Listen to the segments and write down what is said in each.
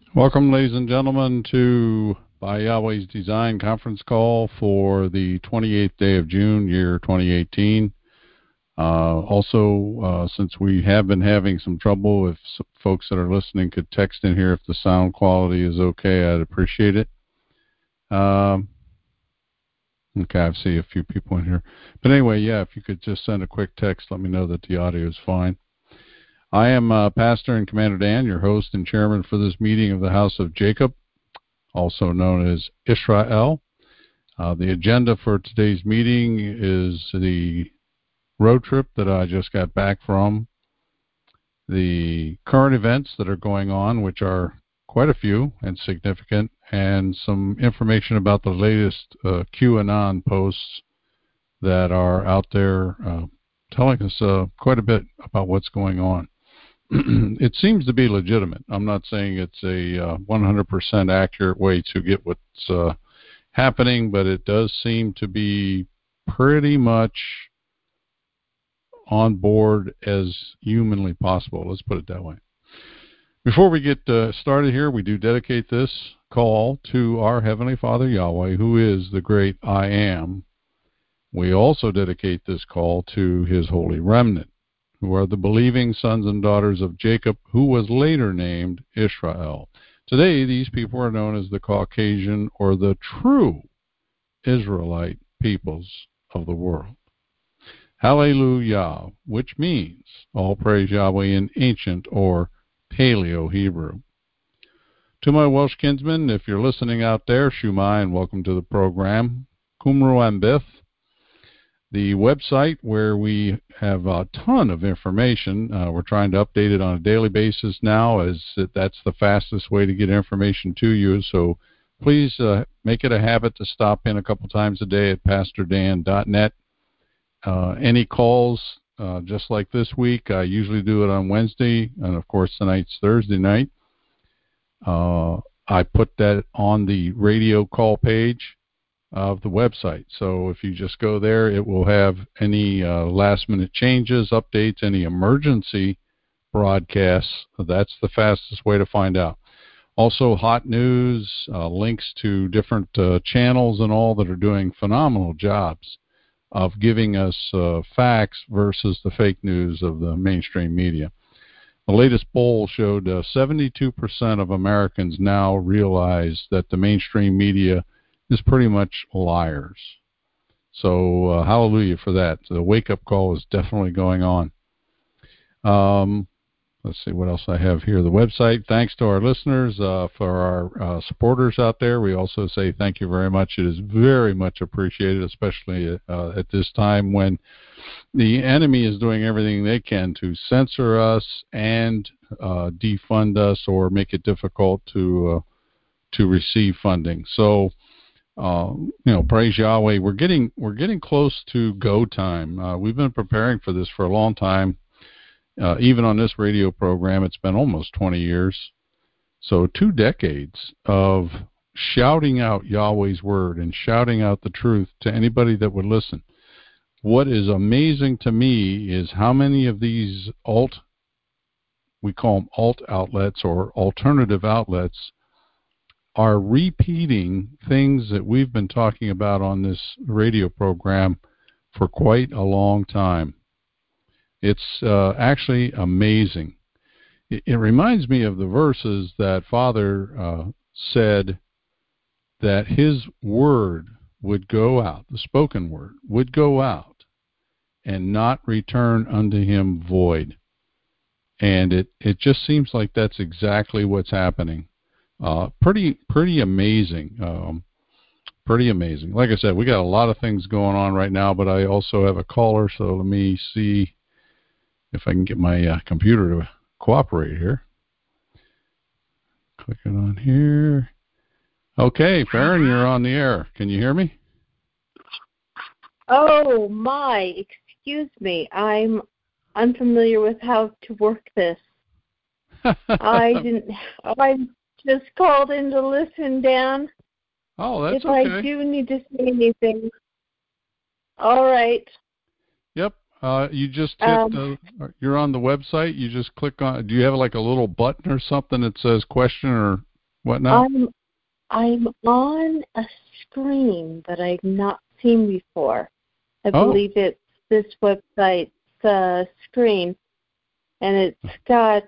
Welcome, ladies and gentlemen, to By Yahweh's Design conference call for the 28th day of June, year 2018. Since we have been having some trouble, if folks that are listening could text in here if the sound quality is okay, I'd appreciate it. Okay, I see a few people in here. But anyway, yeah, if you could just send a quick text, let me know that the audio is fine. I am Pastor and Commander Dan, your host and chairman for this meeting of the House of Jacob, also known as Israel. The agenda for today's meeting is the road trip that I just got back from, the current events that are going on, which are quite a few and significant, and some information about the latest QAnon posts that are out there telling us quite a bit about what's going on. It seems to be legitimate. I'm not saying it's a 100% accurate way to get what's happening, but it does seem to be pretty much on board as humanly possible. Let's put it that way. Before we get started here, we do dedicate this call to our Heavenly Father Yahweh, who is the great I Am. We also dedicate this call to His holy remnant, who are the believing sons and daughters of Jacob, who was later named Israel. Today, these people are known as the Caucasian or the true Israelite peoples of the world. Hallelujah, which means all praise Yahweh in ancient or Paleo-Hebrew. To my Welsh kinsmen, if you're listening out there, Shumai, and welcome to the program. Kumru Ambith. The website where we have a ton of information, we're trying to update it on a daily basis now, as that's the fastest way to get information to you. So please make it a habit to stop in a couple times a day at pastordan.net. Any calls, just like this week, I usually do it on Wednesday, and of course tonight's Thursday night. I put that on the radio call page of the website. So if you just go there, it will have any last-minute changes, updates, any emergency broadcasts. That's the fastest way to find out. Also, hot news, links to different channels and all that are doing phenomenal jobs of giving us facts versus the fake news of the mainstream media. The latest poll showed 72% of Americans now realize that the mainstream media is pretty much liars. So hallelujah for that. The wake-up call is definitely going on. Let's see what else I have here. The website, thanks to our listeners, for our supporters out there. We also say thank you very much. It is very much appreciated, especially at this time when the enemy is doing everything they can to censor us and defund us or make it difficult to receive funding. So, praise Yahweh. We're getting close to go time. We've been preparing for this for a long time. Even on this radio program, it's been almost 20 years. So 2 decades of shouting out Yahweh's word and shouting out the truth to anybody that would listen. What is amazing to me is how many of these we call them alt outlets or alternative outlets, are repeating things that we've been talking about on this radio program for quite a long time. It's actually amazing. It reminds me of the verses that Father said that His word would go out, the spoken word would go out and not return unto Him void. And it just seems like that's exactly what's happening. Pretty amazing. Pretty amazing. Like I said, we got a lot of things going on right now, but I also have a caller, so let me see if I can get my computer to cooperate here. Click it on here. Okay, Farron, you're on the air. Can you hear me? Oh my, excuse me. I'm unfamiliar with how to work this. I just called in to listen, Dan. Oh, that's okay. If I do need to say anything. All right. Yep. You just hit, you're on the website. You just click on, do you have like a little button or something that says question or What now? I'm on a screen that I've not seen before. I believe it's this website's screen, and it's got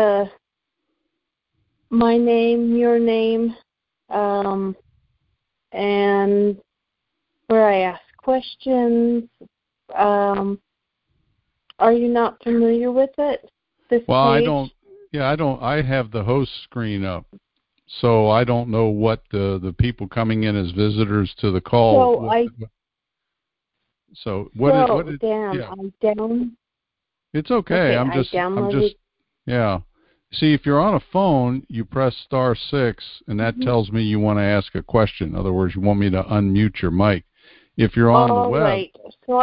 my name, your name, and where I ask questions. Are you not familiar with it? This Well, page? I don't. I have the host screen up, so I don't know what the people coming in as visitors to the call. I'm down. It's okay. Yeah. See, if you're on a phone, you press *6, and that tells me you want to ask a question. In other words, you want me to unmute your mic. If you're on the web. Right. So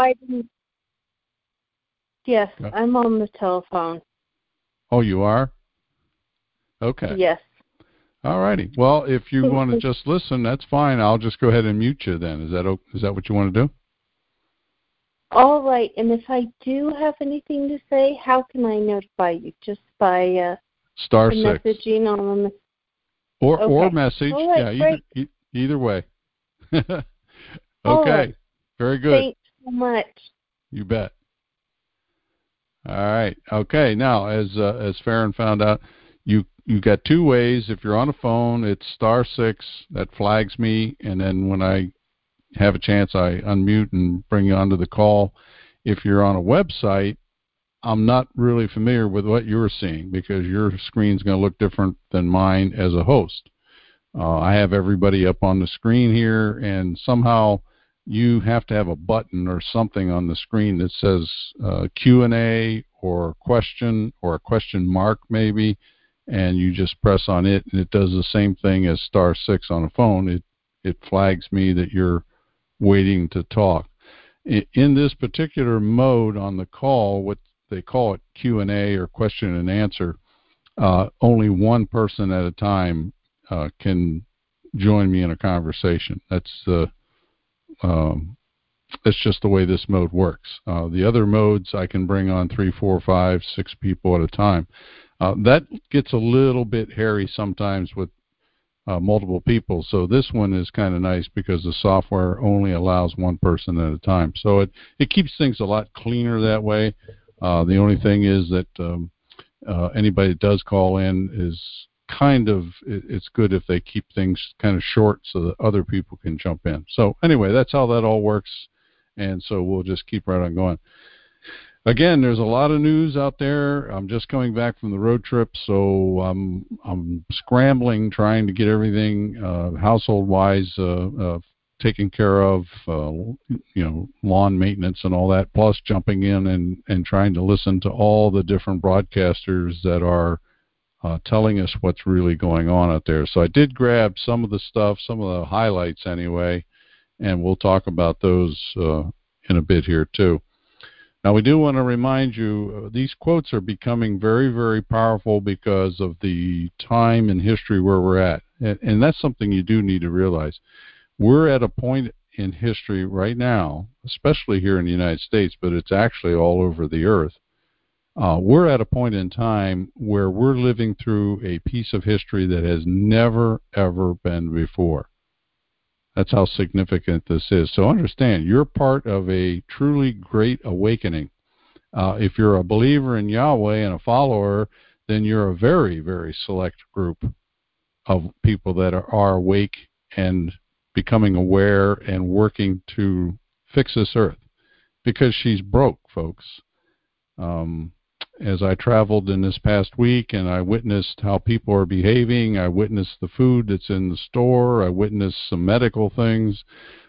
Yes, I'm on the telephone. Oh, you are? Okay. Yes. All righty. Well, if you want to just listen, that's fine. I'll just go ahead and mute you then. Is that what you want to do? All right. And if I do have anything to say, how can I notify you? Just by *6 messaging on the or message. Right, Yeah, either way. Okay. Right. Very good. Thanks so much. You bet. All right. Okay. Now, as Farron found out, you got two ways. If you're on a phone, it's *6 that flags me, and then when I have a chance, I unmute and bring you onto the call. If you're on a website, I'm not really familiar with what you're seeing because your screen's going to look different than mine as a host. I have everybody up on the screen here, and somehow you have to have a button or something on the screen that says Q&A or question or a question mark maybe, and you just press on it, and it does the same thing as *6 on a phone. It flags me that you're waiting to talk. In this particular mode on the call, what they call it Q&A or question and answer, only one person at a time can join me in a conversation. That's just the way this mode works. The other modes, I can bring on 3, 4, 5, 6 people at a time. That gets a little bit hairy sometimes with multiple people. So this one is kind of nice because the software only allows one person at a time. So it keeps things a lot cleaner that way. The only thing is that anybody that does call in is it's good if they keep things kind of short so that other people can jump in. So anyway, that's how that all works. And so we'll just keep right on going. Again, there's a lot of news out there. I'm just coming back from the road trip, so I'm scrambling, trying to get everything household-wise taken care of, lawn maintenance and all that, plus jumping in and trying to listen to all the different broadcasters that are telling us what's really going on out there. So I did grab some of the stuff, some of the highlights anyway, and we'll talk about those in a bit here too. Now, we do want to remind you, these quotes are becoming very, very powerful because of the time and history where we're at. And that's something you do need to realize. We're at a point in history right now, especially here in the United States, but it's actually all over the earth. We're at a point in time where we're living through a piece of history that has never, ever been before. That's how significant this is. So understand, you're part of a truly great awakening. If you're a believer in Yahweh and a follower, then you're a very, very select group of people that are awake and becoming aware and working to fix this earth because she's broke, folks. As I traveled in this past week and I witnessed how people are behaving, I witnessed the food that's in the store, I witnessed some medical things.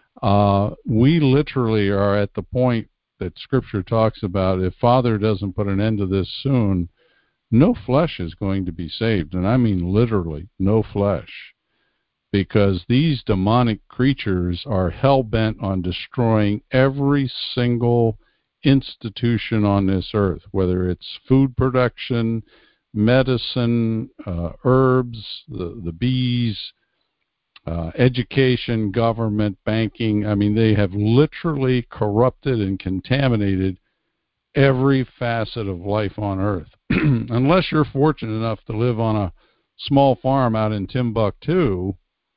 We literally are at the point that Scripture talks about. If Father doesn't put an end to this soon, no flesh is going to be saved. And I mean literally, no flesh. Because these demonic creatures are hell-bent on destroying every single institution on this earth, whether it's food production, medicine, herbs, the bees, education, government, banking. I mean, they have literally corrupted and contaminated every facet of life on earth. Unless you're fortunate enough to live on a small farm out in Timbuktu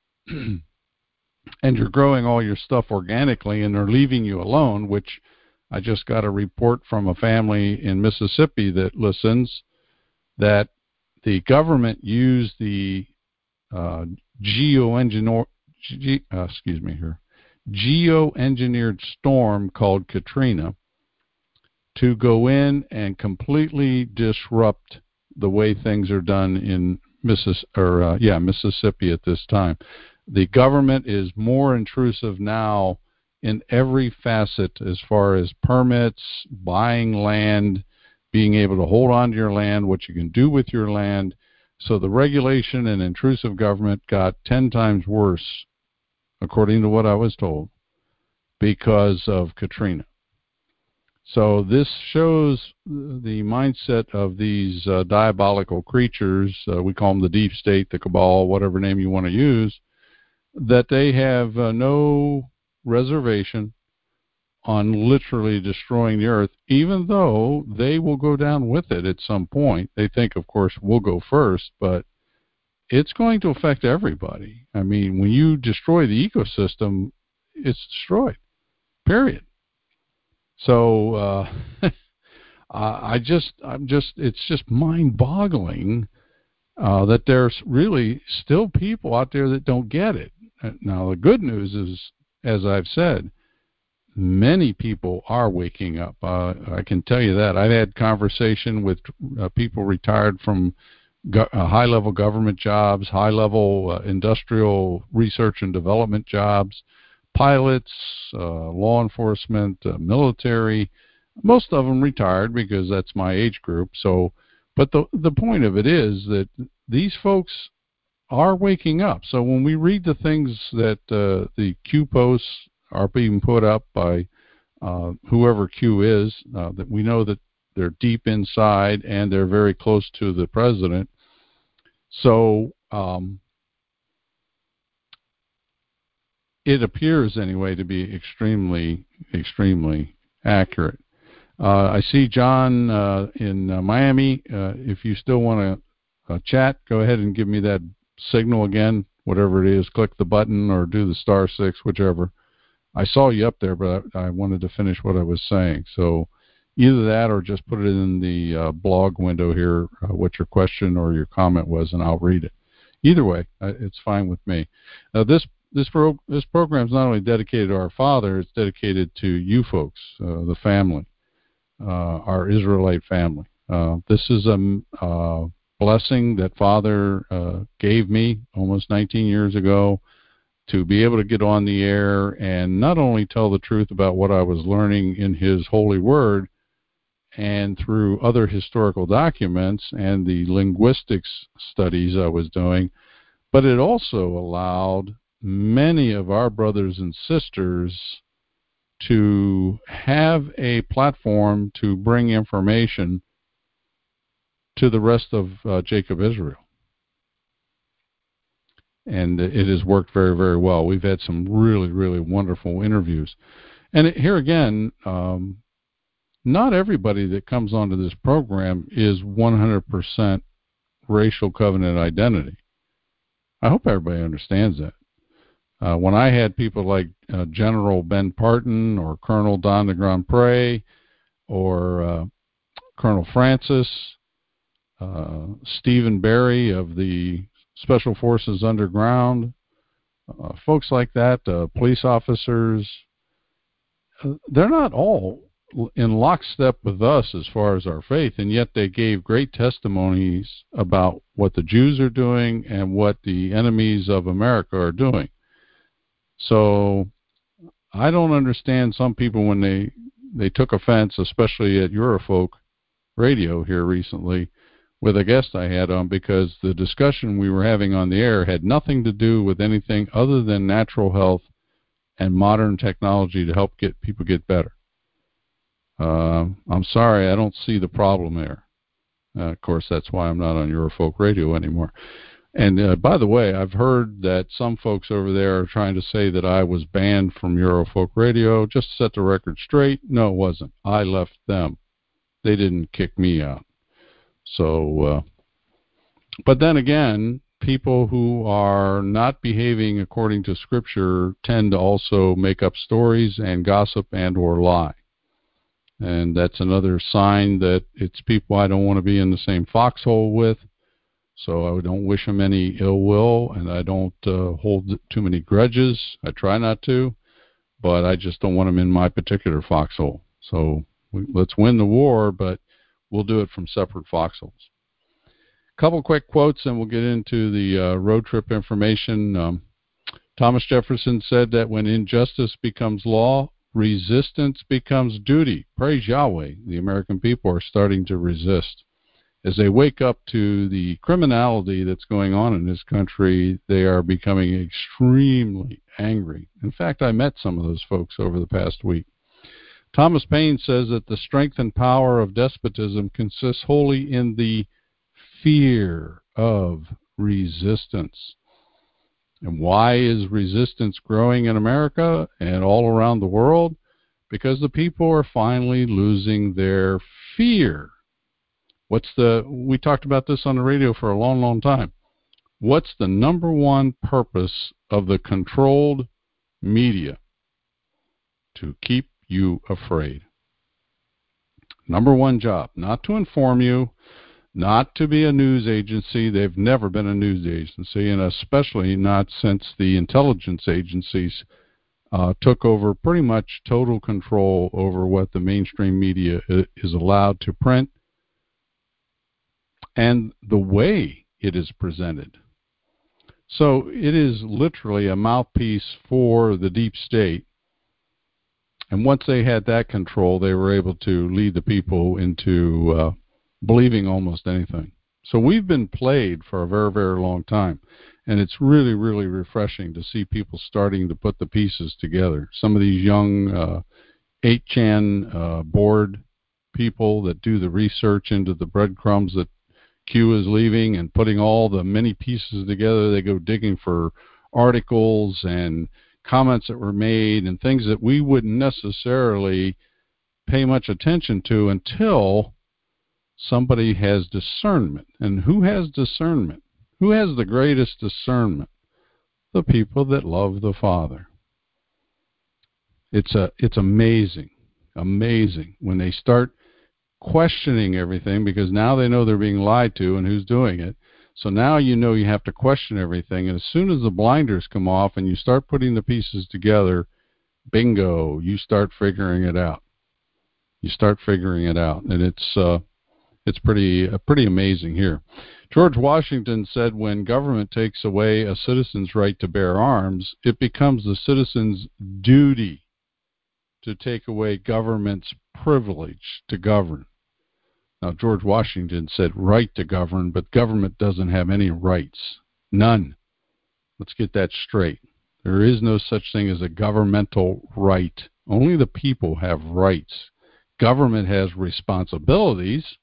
and you're growing all your stuff organically and they're leaving you alone, which I just got a report from a family in Mississippi that listens, that the government used the geoengineered storm called Katrina to go in and completely disrupt the way things are done in Mississippi at this time. The government is more intrusive now in every facet as far as permits, buying land, being able to hold on to your land, what you can do with your land. So the regulation and intrusive government got 10 times worse, according to what I was told, because of Katrina. So this shows the mindset of these diabolical creatures. We call them the deep state, the cabal, whatever name you want to use, that they have no reservation on literally destroying the earth, even though they will go down with it at some point. They think, of course, we'll go first, but it's going to affect everybody. I mean, when you destroy the ecosystem, it's destroyed, period. So it's just mind-boggling that there's really still people out there that don't get it. Now, the good news is, as I've said, many people are waking up. I can tell you that. I've had conversation with people retired from high-level government jobs, high-level industrial research and development jobs, pilots, law enforcement, military. Most of them retired because that's my age group. So, but the point of it is that these folks are waking up. So when we read the things that the Q posts are being put up by whoever Q is, that we know that they're deep inside and they're very close to the president. So it appears anyway to be extremely, extremely accurate. I see John in Miami. If you still want to chat, go ahead and give me that signal again, whatever it is. Click the button or do the *6, whichever. I saw you up there, but I wanted to finish what I was saying. So either that or just put it in the blog window here, what your question or your comment was, and I'll read it. Either way, it's fine with me. This program is not only dedicated to our Father, it's dedicated to you folks, the family, our Israelite family. This is a blessing that Father gave me almost 19 years ago to be able to get on the air and not only tell the truth about what I was learning in His holy word and through other historical documents and the linguistics studies I was doing, but it also allowed many of our brothers and sisters to have a platform to bring information to the rest of Jacob Israel. And it has worked very, very well. We've had some really, really wonderful interviews. And here again, not everybody that comes onto this program is 100% racial covenant identity. I hope everybody understands that. When I had people like General Ben Parton or Colonel Don de Grand Pré or Colonel Francis, Stephen Barry of the Special Forces Underground, folks like that, police officers, they're not all in lockstep with us as far as our faith, and yet they gave great testimonies about what the Jews are doing and what the enemies of America are doing. So I don't understand some people when they took offense, especially at Eurofolk Radio here recently, with a guest I had on, because the discussion we were having on the air had nothing to do with anything other than natural health and modern technology to help people get better. I'm sorry, I don't see the problem there. Of course, that's why I'm not on Eurofolk Radio anymore. And by the way, I've heard that some folks over there are trying to say that I was banned from Eurofolk Radio. Just to set the record straight, no, it wasn't. I left them. They didn't kick me out. So But then again, people who are not behaving according to Scripture tend to also make up stories and gossip and or lie. And that's another sign that it's people I don't want to be in the same foxhole with. So I don't wish them any ill will, and I don't hold too many grudges. I try not to, but I just don't want them in my particular foxhole. So let's win the war, but we'll do it from separate foxholes. Couple quick quotes, and we'll get into the road trip information. Thomas Jefferson said that when injustice becomes law, resistance becomes duty. Praise Yahweh. The American people are starting to resist. As they wake up to the criminality that's going on in this country, they are becoming extremely angry. In fact, I met some of those folks over the past week. Thomas Paine says that the strength and power of despotism consists wholly in the fear of resistance. And why is resistance growing in America and all around the world? Because the people are finally losing their fear. We talked about this on the radio for a long, long time. What's the number one purpose of the controlled media? To keep you afraid. Number one job, not to inform you, not to be a news agency. They've never been a news agency, and especially not since the intelligence agencies took over pretty much total control over what the mainstream media is allowed to print and the way it is presented. So it is literally a mouthpiece for the deep state. And once they had that control, they were able to lead the people into believing almost anything. So we've been played for a very, very long time. And it's really, really refreshing to see people starting to put the pieces together. Some of these young 8chan board people that do the research into the breadcrumbs that Q is leaving and putting all the many pieces together. They go digging for articles and comments that were made and things that we wouldn't necessarily pay much attention to until somebody has discernment. And who has discernment? Who has the greatest discernment? The people that love the Father. It's amazing when they start questioning everything, because now they know they're being lied to and who's doing it. So now you know you have to question everything. And as soon as the blinders come off and you start putting the pieces together, bingo, you start figuring it out. And it's pretty amazing here. George Washington said, when government takes away a citizen's right to bear arms, it becomes the citizen's duty to take away government's privilege to govern. Now, George Washington said right to govern, but government doesn't have any rights. None. Let's get that straight. There is no such thing as a governmental right. Only the people have rights. Government has responsibilities,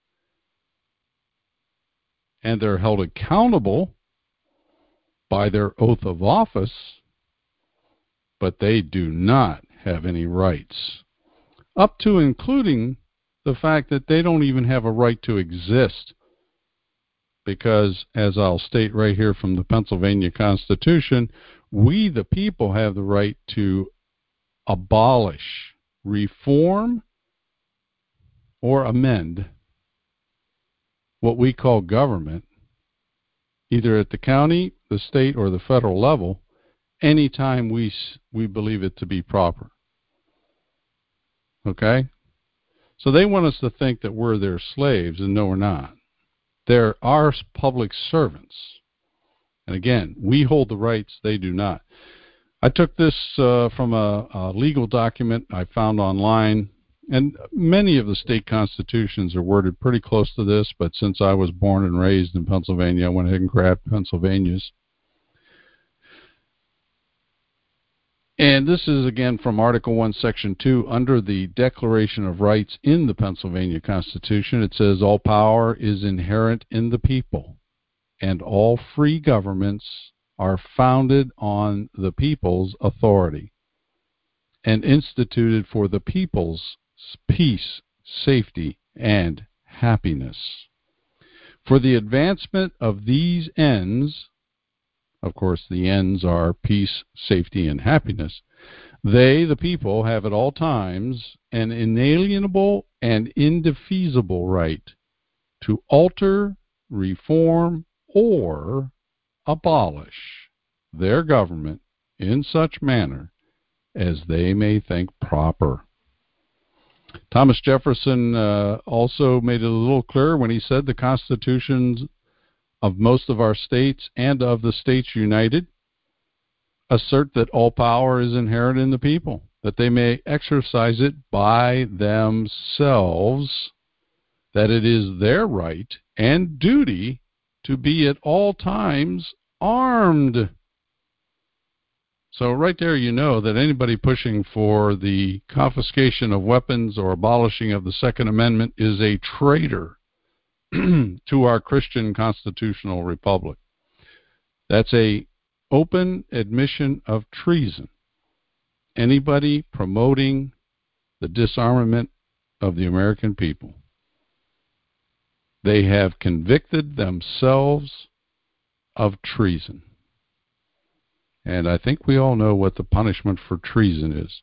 and they're held accountable by their oath of office, but they do not have any rights, up to including the fact that they don't even have a right to exist, because, as I'll state right here from the Pennsylvania Constitution, we the people have the right to abolish, reform, or amend what we call government, either at the county, the state, or the federal level, anytime we believe it to be proper. Okay? So they want us to think that we're their slaves, and no, we're not. They're our public servants. And again, we hold the rights, they do not. I took this from a legal document I found online, and many of the state constitutions are worded pretty close to this, but since I was born and raised in Pennsylvania, I went ahead and grabbed Pennsylvania's. And this is, again, from Article 1, Section 2. Under the Declaration of Rights in the Pennsylvania Constitution, it says, all power is inherent in the people, and all free governments are founded on the people's authority and instituted for the people's peace, safety, and happiness. For the advancement of these ends, of course, the ends are peace, safety, and happiness, they, the people, have at all times an inalienable and indefeasible right to alter, reform, or abolish their government in such manner as they may think proper. Thomas Jefferson also made it a little clearer when he said the constitutions of most of our states and of the states united assert that all power is inherent in the people, that they may exercise it by themselves, that it is their right and duty to be at all times armed. So right there you know that anybody pushing for the confiscation of weapons or abolishing of the Second Amendment is a traitor to our Christian constitutional republic. That's a open admission of treason. Anybody promoting the disarmament of the American people. They have convicted themselves of treason. And I think we all know what the punishment for treason is.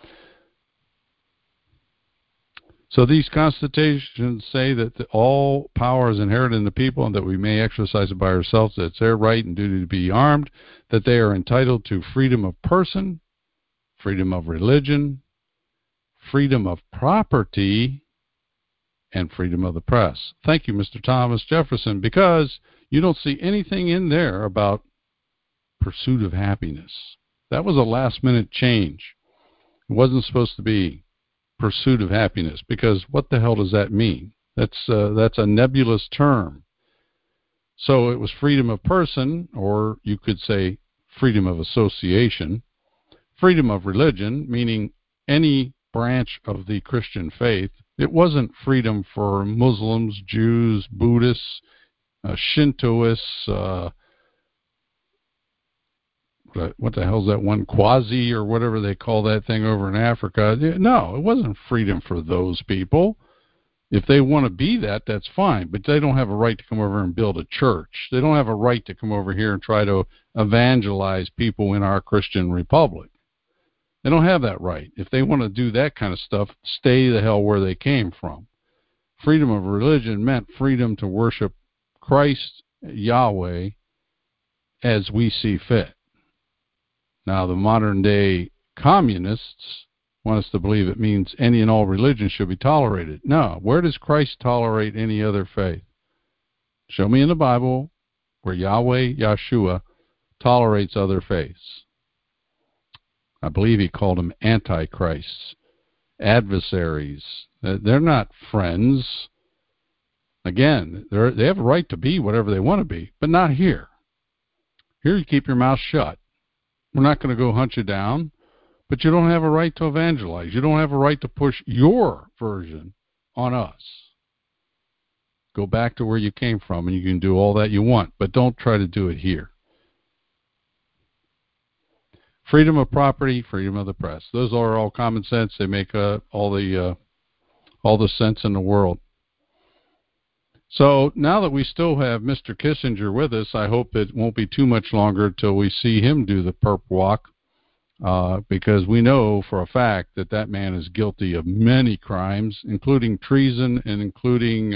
So these constitutions say that all power is inherent in the people and that we may exercise it by ourselves, that it's their right and duty to be armed, that they are entitled to freedom of person, freedom of religion, freedom of property, and freedom of the press. Thank you, Mr. Thomas Jefferson, because you don't see anything in there about pursuit of happiness. That was a last-minute change. It wasn't supposed to be pursuit of happiness, because what the hell does that mean? That's a nebulous term. So it was freedom of person, or you could say freedom of association, freedom of religion, meaning any branch of the Christian faith. It wasn't freedom for Muslims, Jews, Buddhists, Shintoists, what the hell's that one, Quasi or whatever they call that thing over in Africa. No, it wasn't freedom for those people. If they want to be that, that's fine, but they don't have a right to come over and build a church. They don't have a right to come over here and try to evangelize people in our Christian republic. They don't have that right. If they want to do that kind of stuff, stay the hell where they came from. Freedom of religion meant freedom to worship Christ, Yahweh, as we see fit. Now, the modern-day communists want us to believe it means any and all religion should be tolerated. No, where does Christ tolerate any other faith? Show me in the Bible where Yahweh, Yahshua, tolerates other faiths. I believe he called them antichrists, adversaries. They're not friends. Again, they have a right to be whatever they want to be, but not here. Here you keep your mouth shut. We're not going to go hunt you down, but you don't have a right to evangelize. You don't have a right to push your version on us. Go back to where you came from, and you can do all that you want, but don't try to do it here. Freedom of property, freedom of the press. Those are all common sense. They make all the sense in the world. So now that we still have Mr. Kissinger with us, I hope it won't be too much longer till we see him do the perp walk, because we know for a fact that that man is guilty of many crimes, including treason and including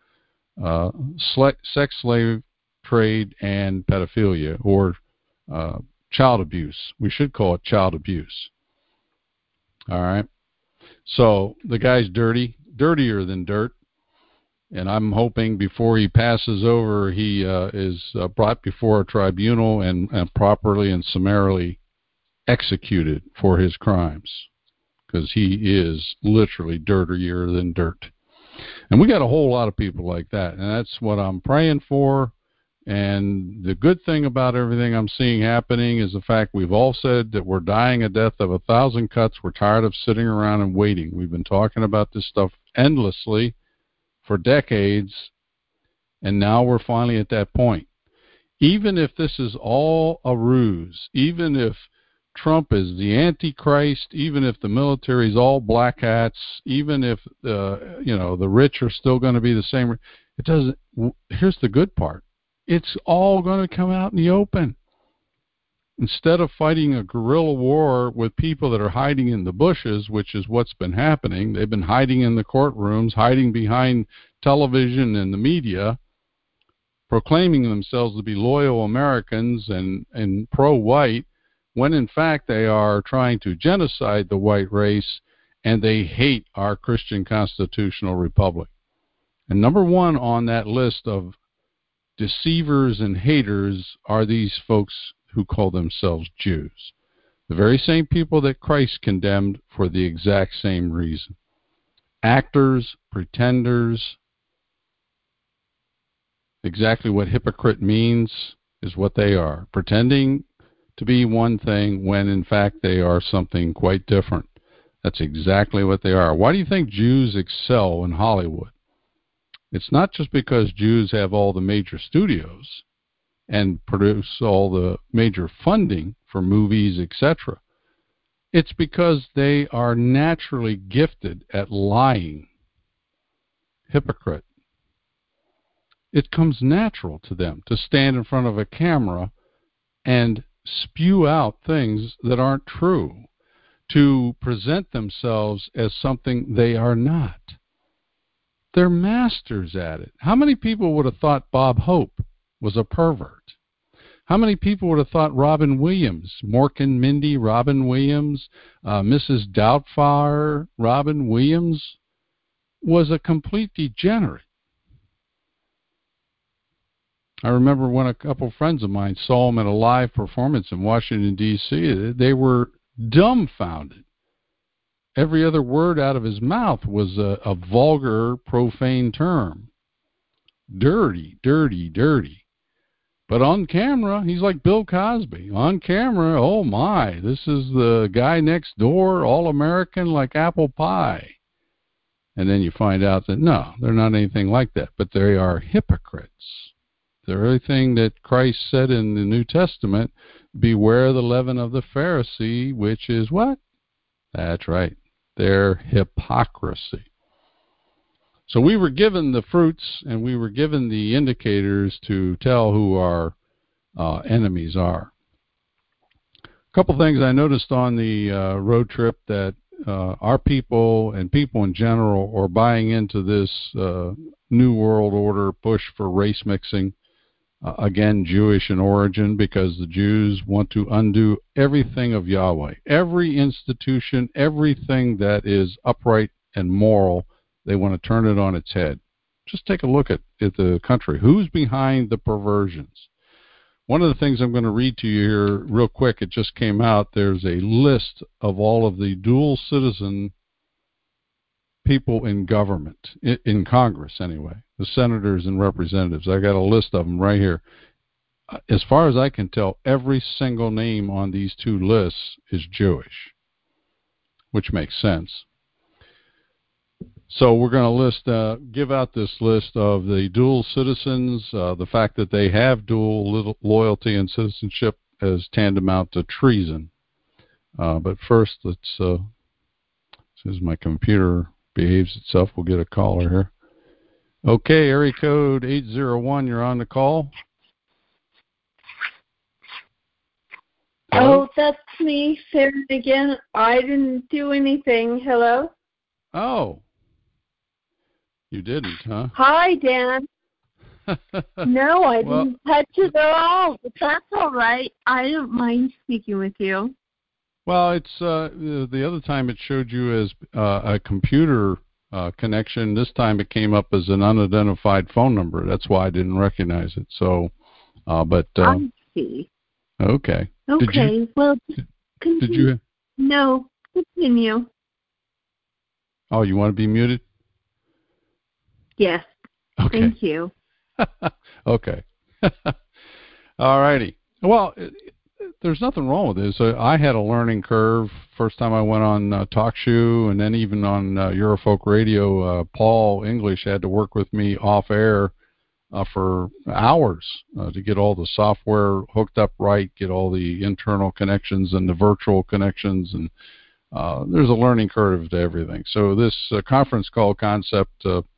sex slave trade and pedophilia, or child abuse. We should call it child abuse. All right. So the guy's dirty, dirtier than dirt. And I'm hoping before he passes over, he is brought before a tribunal and properly and summarily executed for his crimes, because he is literally dirtier than dirt. And we got a whole lot of people like that, and that's what I'm praying for. And the good thing about everything I'm seeing happening is the fact we've all said that we're dying a death of 1,000 cuts. We're tired of sitting around and waiting. We've been talking about this stuff endlessly for decades, and now we're finally at that point. Even if this is all a ruse, even if Trump is the Antichrist, even if the military is all black hats, even if the rich are still going to be the same, It doesn't. Here's the good part. It's all going to come out in the open. Instead of fighting a guerrilla war with people that are hiding in the bushes, which is what's been happening, they've been hiding in the courtrooms, hiding behind television and the media, proclaiming themselves to be loyal Americans and pro-white, when in fact they are trying to genocide the white race, and they hate our Christian constitutional republic. And number one on that list of deceivers and haters are these folks who call themselves Jews, the very same people that Christ condemned for the exact same reason. Actors, pretenders. Exactly what hypocrite means is what they are, pretending to be one thing when in fact they are something quite different. That's exactly what they are. Why do you think Jews excel in Hollywood? It's not just because Jews have all the major studios and produce all the major funding for movies, etc. It's because they are naturally gifted at lying. Hypocrite. It comes natural to them to stand in front of a camera and spew out things that aren't true, to present themselves as something they are not. They're masters at it. How many people would have thought Bob Hope was a pervert? How many people would have thought Robin Williams, Mork and Mindy, Robin Williams, Mrs. Doubtfire, Robin Williams, was a complete degenerate? I remember when a couple friends of mine saw him at a live performance in Washington, D.C., they were dumbfounded. Every other word out of his mouth was a vulgar, profane term. Dirty, dirty, dirty. But on camera, he's like Bill Cosby. On camera, oh my, this is the guy next door, all-American like apple pie. And then you find out that, no, they're not anything like that, but they are hypocrites. The very thing that Christ said in the New Testament, beware the leaven of the Pharisee, which is what? That's right, their hypocrisy. So we were given the fruits and we were given the indicators to tell who our enemies are. A couple things I noticed on the road trip, that our people and people in general are buying into this New World Order push for race mixing. Again, Jewish in origin, because the Jews want to undo everything of Yahweh. Every institution, everything that is upright and moral, they want to turn it on its head. Just take a look at the country. Who's behind the perversions? One of the things I'm going to read to you here real quick, it just came out. There's a list of all of the dual citizen people in government, in Congress anyway, the senators and representatives. I got a list of them right here. As far as I can tell, every single name on these two lists is Jewish, which makes sense. So we're going to give out this list of the dual citizens, the fact that they have dual loyalty and citizenship as tantamount to treason. But first, let's, as soon as my computer behaves itself, we'll get a caller here. Okay, area code 801, you're on the call. Hello? Oh, that's me, Sarah again. I didn't do anything. Hello? Oh. You didn't, huh? Hi, Dan. No, I didn't touch it at all, but that's all right. I don't mind speaking with you. Well, it's the other time it showed you as a computer connection. This time it came up as an unidentified phone number. That's why I didn't recognize it. So, but I see. Okay. Okay. Well, continue. Did you? No, continue. Oh, you want to be muted? Yes. Okay. Thank you. Okay. All righty. Well, there's nothing wrong with this. I had a learning curve first time I went on TalkShoe, and then even on Eurofolk Radio. Paul English had to work with me off air for hours to get all the software hooked up right, get all the internal connections and the virtual connections, and there's a learning curve to everything. So this conference call concept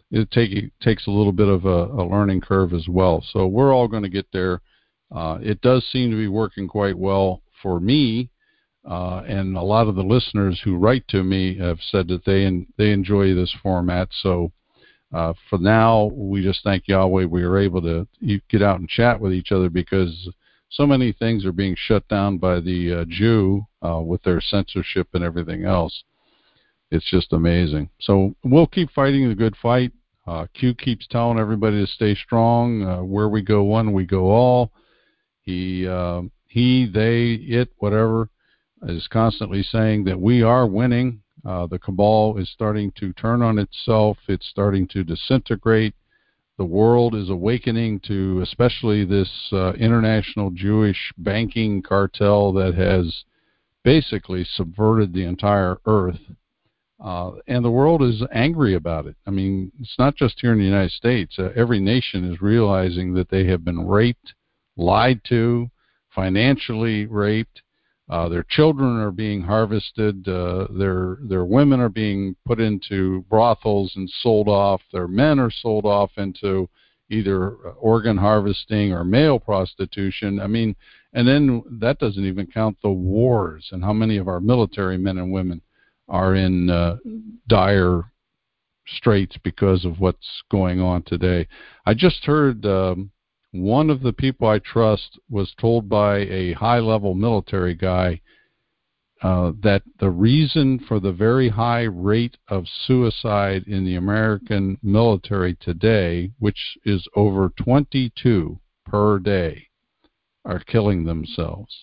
takes a little bit of a learning curve as well. So we're all going to get there. It does seem to be working quite well for me, and a lot of the listeners who write to me have said that they enjoy this format. So for now, we just thank Yahweh we are able to get out and chat with each other, because so many things are being shut down by the Jew with their censorship and everything else. It's just amazing. So we'll keep fighting the good fight. Q keeps telling everybody to stay strong. Where we go one, we go all. He, they, it, whatever, is constantly saying that we are winning. The cabal is starting to turn on itself. It's starting to disintegrate. The world is awakening to especially this international Jewish banking cartel that has basically subverted the entire earth. And the world is angry about it. I mean, it's not just here in the United States. Every nation is realizing that they have been raped, lied to, financially raped. Their children are being harvested. Their women are being put into brothels and sold off. Their men are sold off into either organ harvesting or male prostitution. I mean, and then that doesn't even count the wars and how many of our military men and women are in dire straits because of what's going on today. I just heard one of the people I trust was told by a high-level military guy that the reason for the very high rate of suicide in the American military today, which is over 22 per day, are killing themselves.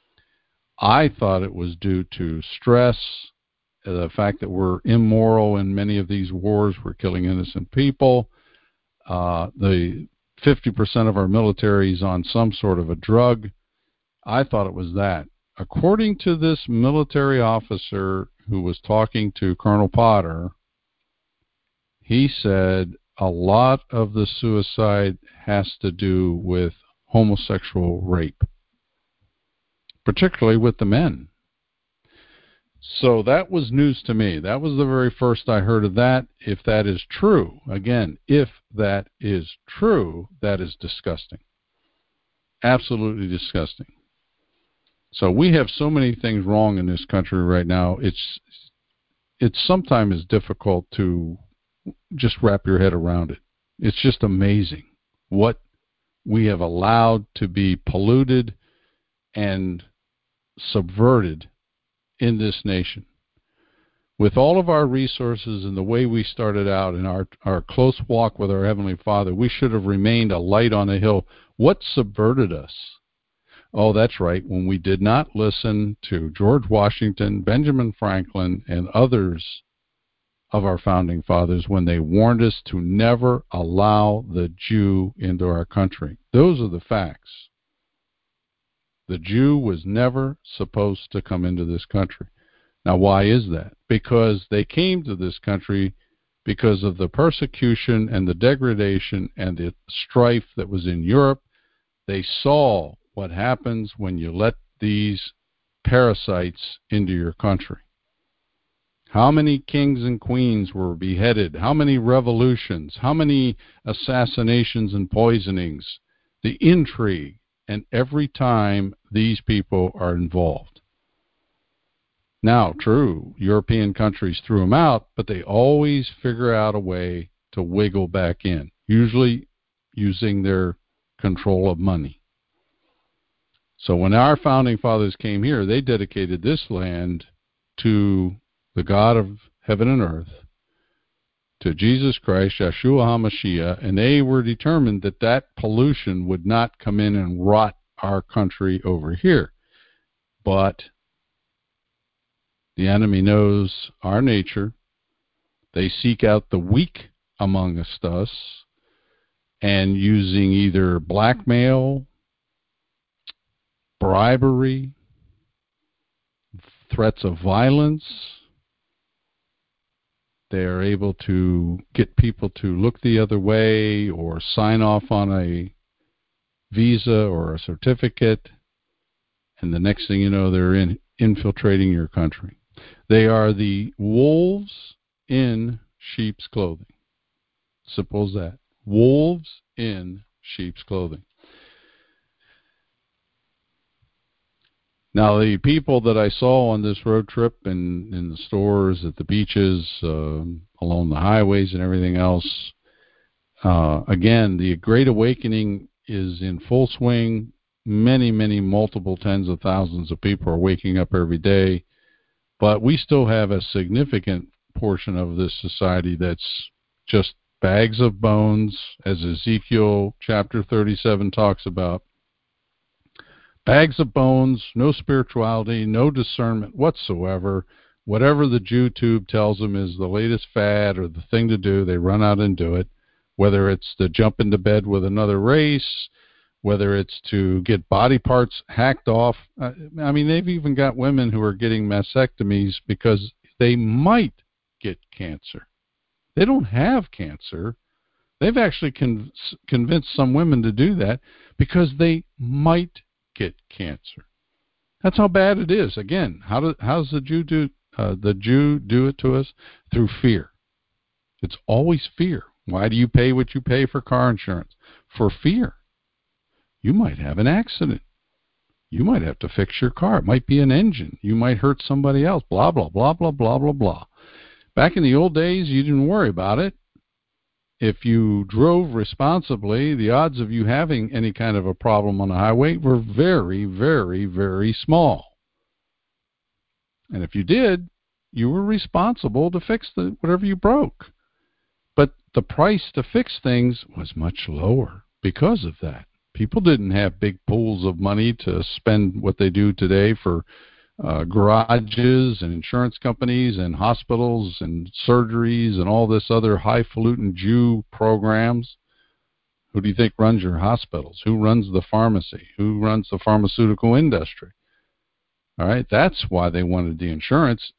I thought it was due to stress, the fact that we're immoral in many of these wars, we're killing innocent people. The 50% of our military is on some sort of a drug. I thought it was that. According to this military officer who was talking to Colonel Potter, he said a lot of the suicide has to do with homosexual rape, particularly with the men. So that was news to me. That was the very first I heard of that. If that is true, again, if that is true, that is disgusting. Absolutely disgusting. So we have so many things wrong in this country right now. It's sometimes difficult to just wrap your head around it. It's just amazing what we have allowed to be polluted and subverted in this nation. With all of our resources and the way we started out in our close walk with our Heavenly Father, we should have remained a light on a hill. What subverted us? Oh, that's right, when we did not listen to George Washington, Benjamin Franklin, and others of our founding fathers when they warned us to never allow the Jew into our country. Those are the facts. The Jew was never supposed to come into this country. Now, why is that? Because they came to this country because of the persecution and the degradation and the strife that was in Europe. They saw what happens when you let these parasites into your country. How many kings and queens were beheaded? How many revolutions? How many assassinations and poisonings? The intrigue. And every time these people are involved. Now, true, European countries threw them out, but they always figure out a way to wiggle back in, usually using their control of money. So when our founding fathers came here, they dedicated this land to the God of heaven and earth, to Jesus Christ, Yeshua HaMashiach, and they were determined that that pollution would not come in and rot our country over here. But the enemy knows our nature. They seek out the weak amongst us, and using either blackmail, bribery, threats of violence, they are able to get people to look the other way or sign off on a visa or a certificate, and the next thing you know, they're infiltrating your country. They are the wolves in sheep's clothing. Simple as that. Wolves in sheep's clothing. Now, the people that I saw on this road trip in the stores, at the beaches, along the highways and everything else, again, the Great Awakening is in full swing. Many, many, multiple tens of thousands of people are waking up every day. But we still have a significant portion of this society that's just bags of bones, as Ezekiel chapter 37 talks about. Bags of bones, no spirituality, no discernment whatsoever. Whatever the Jew tube tells them is the latest fad or the thing to do, they run out and do it. Whether it's to jump into bed with another race, whether it's to get body parts hacked off. I mean, they've even got women who are getting mastectomies because they might get cancer. They don't have cancer. They've actually convinced some women to do that because they might get cancer. That's how bad it is. Again, how's the Jew do it to us? Through fear. It's always fear. Why do you pay what you pay for car insurance? For fear. You might have an accident. You might have to fix your car. It might be an engine. You might hurt somebody else. Blah, blah, blah, blah, blah, blah, blah. Back in the old days, you didn't worry about it. If you drove responsibly, the odds of you having any kind of a problem on the highway were very, very, very small. And if you did, you were responsible to fix whatever you broke. But the price to fix things was much lower because of that. People didn't have big pools of money to spend what they do today for garages and insurance companies and hospitals and surgeries and all this other highfalutin Jew programs. Who do you think runs your hospitals? Who runs the pharmacy? Who runs the pharmaceutical industry? All right, that's why they wanted the insurance.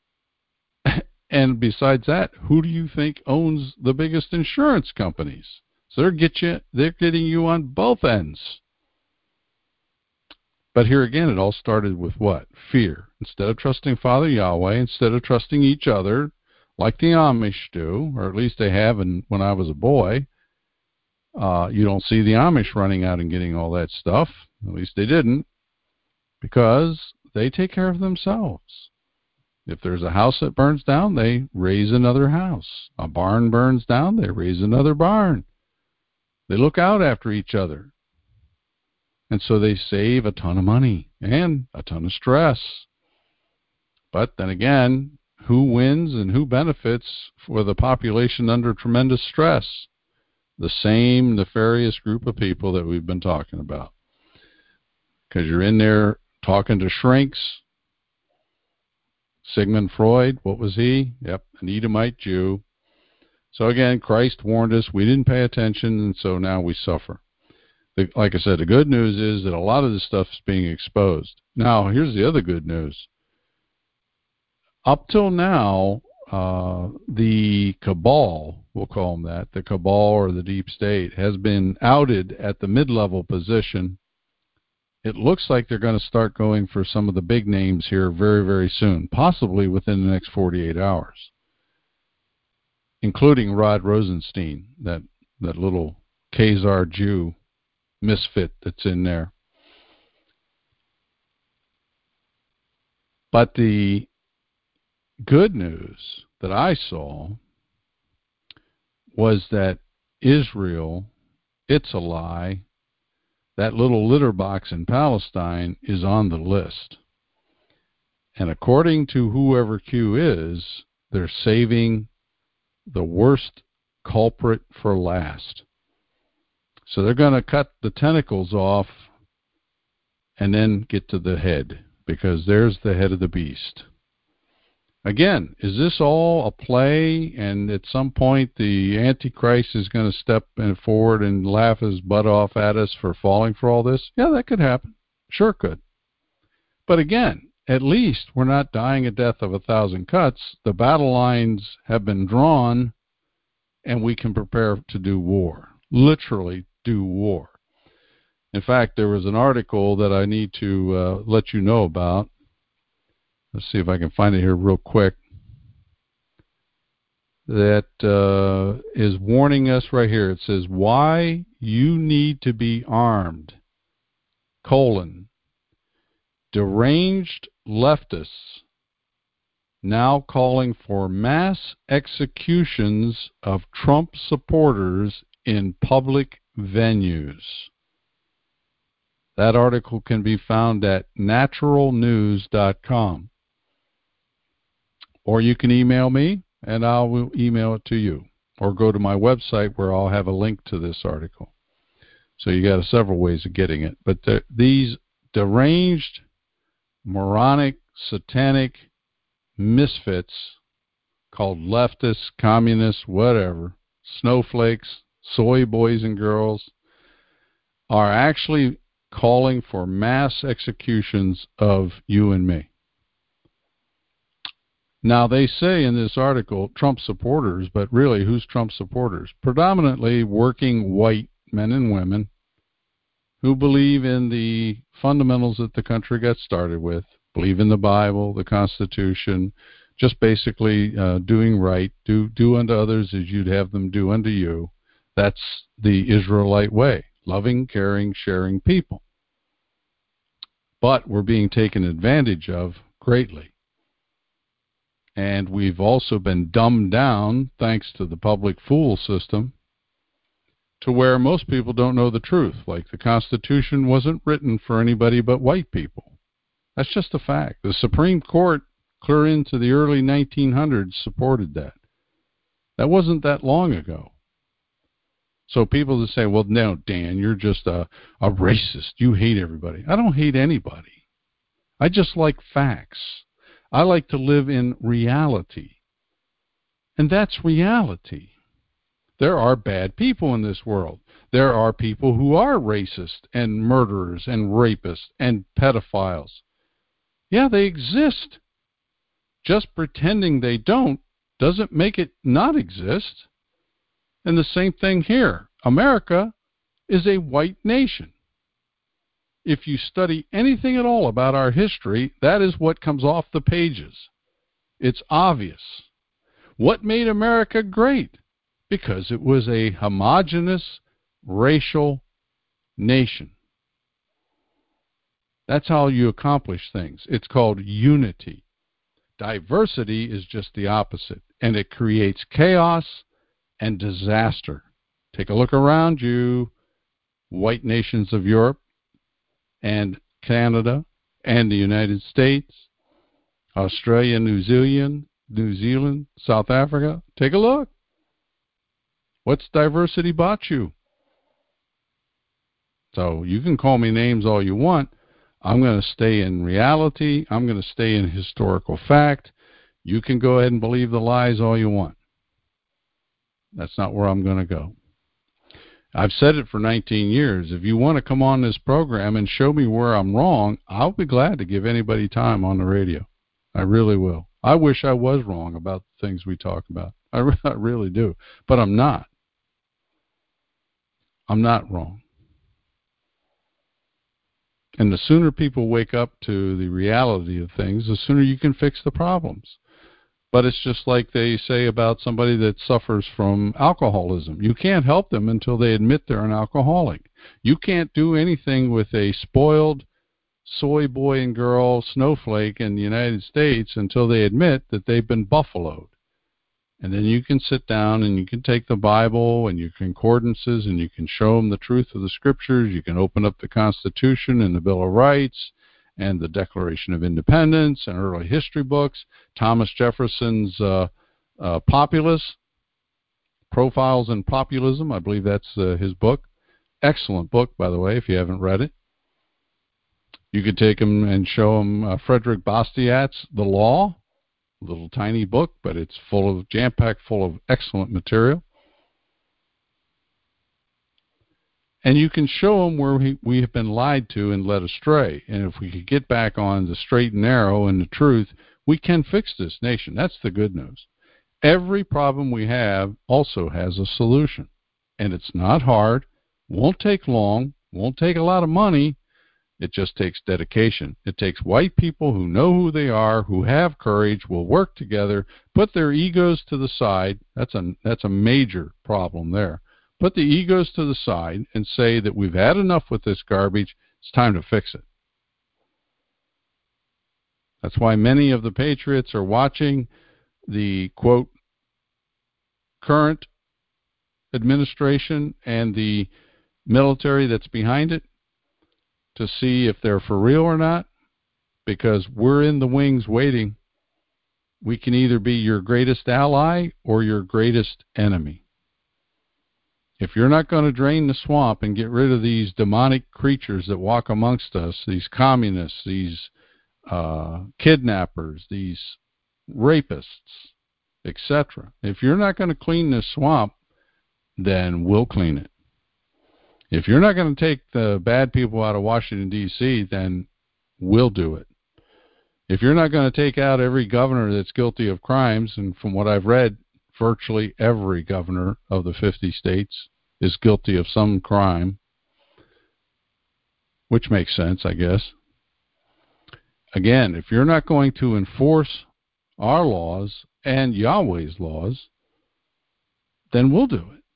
And besides that, who do you think owns the biggest insurance companies? So they're getting you on both ends. But here again, it all started with what? Fear. Instead of trusting Father Yahweh, instead of trusting each other, like the Amish do, or at least they have when I was a boy, you don't see the Amish running out and getting all that stuff. At least they didn't, because they take care of themselves. If there's a house that burns down, they raise another house. A barn burns down, they raise another barn. They look out after each other. And so they save a ton of money and a ton of stress. But then again, who wins and who benefits for the population under tremendous stress? The same nefarious group of people that we've been talking about. Because you're in there talking to shrinks. Sigmund Freud, what was he? Yep, an Edomite Jew. So again, Christ warned us. We didn't pay attention, and so now we suffer. Like I said, the good news is that a lot of this stuff is being exposed. Now, here's the other good news. Up till now, the cabal, we'll call them that, the cabal or the deep state, has been outed at the mid-level position. It looks like they're going to start going for some of the big names here very, very soon, possibly within the next 48 hours, including Rod Rosenstein, that little Khazar Jew misfit that's in there. But the good news that I saw was that Israel, it's a lie. That little litter box in Palestine is on the list. And according to whoever Q is, they're saving the worst culprit for last. So they're going to cut the tentacles off and then get to the head, because there's the head of the beast. Again, is this all a play, and at some point the Antichrist is going to step forward and laugh his butt off at us for falling for all this? Yeah, that could happen. Sure could. But again, at least we're not dying a death of 1,000 cuts. The battle lines have been drawn, and we can prepare to do war. Literally do war. In fact, there was an article that I need to let you know about. Let's see if I can find it here real quick. that is warning us right here. It says, why you need to be armed, deranged leftists now calling for mass executions of Trump supporters in public venues. That article can be found at naturalnews.com. Or you can email me, and I will email it to you. Or go to my website where I'll have a link to this article. So you got several ways of getting it. But these deranged, moronic, satanic misfits called leftists, communists, whatever, snowflakes, soy boys and girls, are actually calling for mass executions of you and me. Now, they say in this article, Trump supporters, but really, who's Trump supporters? Predominantly working white men and women who believe in the fundamentals that the country got started with, believe in the Bible, the Constitution, just basically doing right, do unto others as you'd have them do unto you. That's the Israelite way, loving, caring, sharing people. But we're being taken advantage of greatly. And we've also been dumbed down, thanks to the public fool system, to where most people don't know the truth. Like the Constitution wasn't written for anybody but white people. That's just a fact. The Supreme Court, clear into the early 1900s, supported that. That wasn't that long ago. So people that say, well, no, Dan, you're just a racist. You hate everybody. I don't hate anybody. I just like facts. I like to live in reality. And that's reality. There are bad people in this world. There are people who are racist and murderers and rapists and pedophiles. Yeah, they exist. Just pretending they don't doesn't make it not exist. And the same thing here. America is a white nation. If you study anything at all about our history, that is what comes off the pages. It's obvious. What made America great? Because it was a homogeneous racial nation. That's how you accomplish things. It's called unity. Diversity is just the opposite, and it creates chaos and disaster. Take a look around you, white nations of Europe and Canada and the United States, Australia, New Zealand, South Africa. Take a look. What's diversity bought you? So you can call me names all you want. I'm going to stay in reality. I'm going to stay in historical fact. You can go ahead and believe the lies all you want. That's not where I'm going to go. I've said it for 19 years. If you want to come on this program and show me where I'm wrong, I'll be glad to give anybody time on the radio. I really will. I wish I was wrong about the things we talk about. I really do. But I'm not. I'm not wrong. And the sooner people wake up to the reality of things, the sooner you can fix the problems. But it's just like they say about somebody that suffers from alcoholism. You can't help them until they admit they're an alcoholic. You can't do anything with a spoiled soy boy and girl snowflake in the United States until they admit that they've been buffaloed. And then you can sit down and you can take the Bible and your concordances and you can show them the truth of the Scriptures. You can open up the Constitution and the Bill of Rights and the Declaration of Independence and early history books, Thomas Jefferson's Populace, Profiles in Populism. I believe that's his book. Excellent book, by the way, if you haven't read it. You could take them and show them Frederick Bastiat's The Law, a little tiny book, but it's jam-packed full of excellent material. And you can show them where we have been lied to and led astray. And if we could get back on the straight and narrow and the truth, we can fix this nation. That's the good news. Every problem we have also has a solution. And it's not hard, won't take long, won't take a lot of money. It just takes dedication. It takes white people who know who they are, who have courage, will work together, put their egos to the side. That's a major problem there. Put the egos to the side and say that we've had enough with this garbage. It's time to fix it. That's why many of the patriots are watching the, quote, current administration and the military that's behind it to see if they're for real or not, because we're in the wings waiting. We can either be your greatest ally or your greatest enemy. If you're not going to drain the swamp and get rid of these demonic creatures that walk amongst us, these communists, these kidnappers, these rapists, etc., if you're not going to clean this swamp, then we'll clean it. If you're not going to take the bad people out of Washington, D.C., then we'll do it. If you're not going to take out every governor that's guilty of crimes, and from what I've read, virtually every governor of the 50 states is guilty of some crime, which makes sense, I guess. Again, if you're not going to enforce our laws and Yahweh's laws, then we'll do it.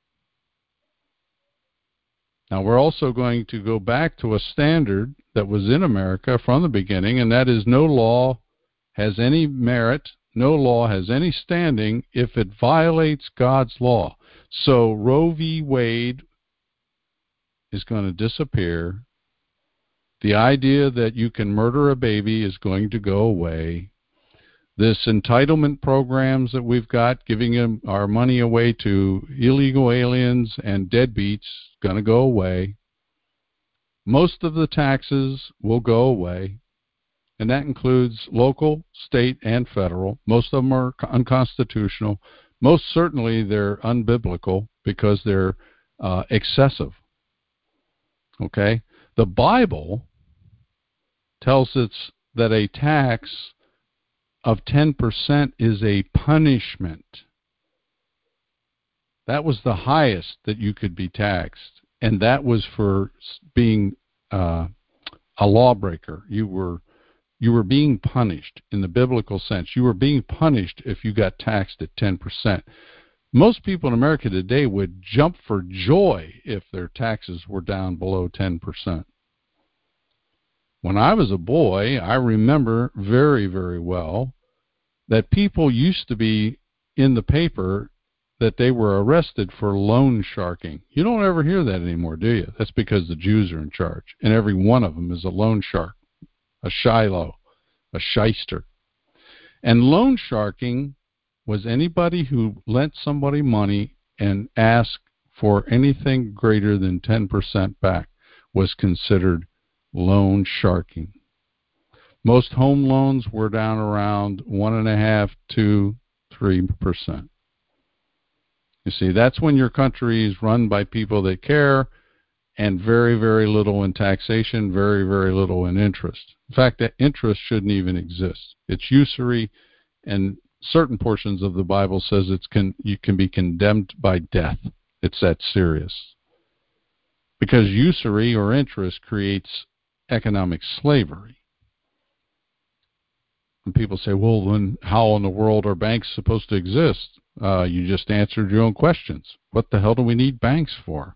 Now, we're also going to go back to a standard that was in America from the beginning, and that is no law has any merit, no law has any standing if it violates God's law. So Roe v. Wade is going to disappear. The idea that you can murder a baby is going to go away. This entitlement programs that we've got, giving our money away to illegal aliens and deadbeats, going to go away. Most of the taxes will go away, and that includes local, state, and federal. Most of them are unconstitutional. Most certainly they're unbiblical because they're excessive. Okay? The Bible tells us that a tax of 10% is a punishment. That was the highest that you could be taxed, and that was for being a lawbreaker. You were being punished in the biblical sense. You were being punished if you got taxed at 10%. Most people in America today would jump for joy if their taxes were down below 10%. When I was a boy, I remember very, very well that people used to be in the paper that they were arrested for loan sharking. You don't ever hear that anymore, do you? That's because the Jews are in charge, and every one of them is a loan shark, a Shiloh, a shyster. And loan sharking was anybody who lent somebody money and asked for anything greater than 10% back was considered loan sharking. Most home loans were down around 1.5% to 3%. You see, that's when your country is run by people that care, and very, very little in taxation, very, very little in interest. In fact, that interest shouldn't even exist. It's usury, and certain portions of the Bible says you can be condemned by death. It's that serious. Because usury or interest creates economic slavery. And people say, well, then how in the world are banks supposed to exist? You just answered your own questions. What the hell do we need banks for?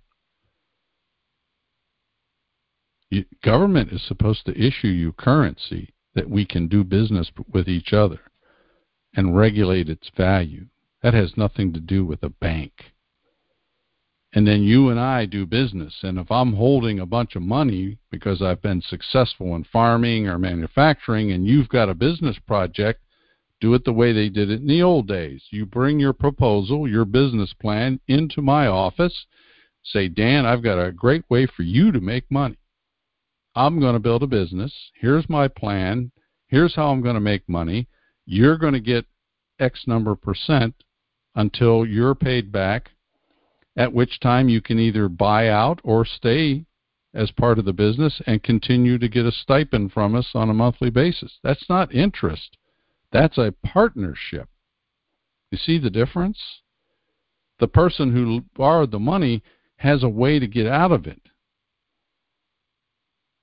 Government is supposed to issue you currency that we can do business with each other and regulate its value. That has nothing to do with a bank. And then you and I do business. And if I'm holding a bunch of money because I've been successful in farming or manufacturing, and you've got a business project, do it the way they did it in the old days. You bring your proposal, your business plan into my office. Say, Dan, I've got a great way for you to make money. I'm going to build a business. Here's my plan. Here's how I'm going to make money. You're going to get X number percent until you're paid back, at which time you can either buy out or stay as part of the business and continue to get a stipend from us on a monthly basis. That's not interest. That's a partnership. You see the difference? The person who borrowed the money has a way to get out of it.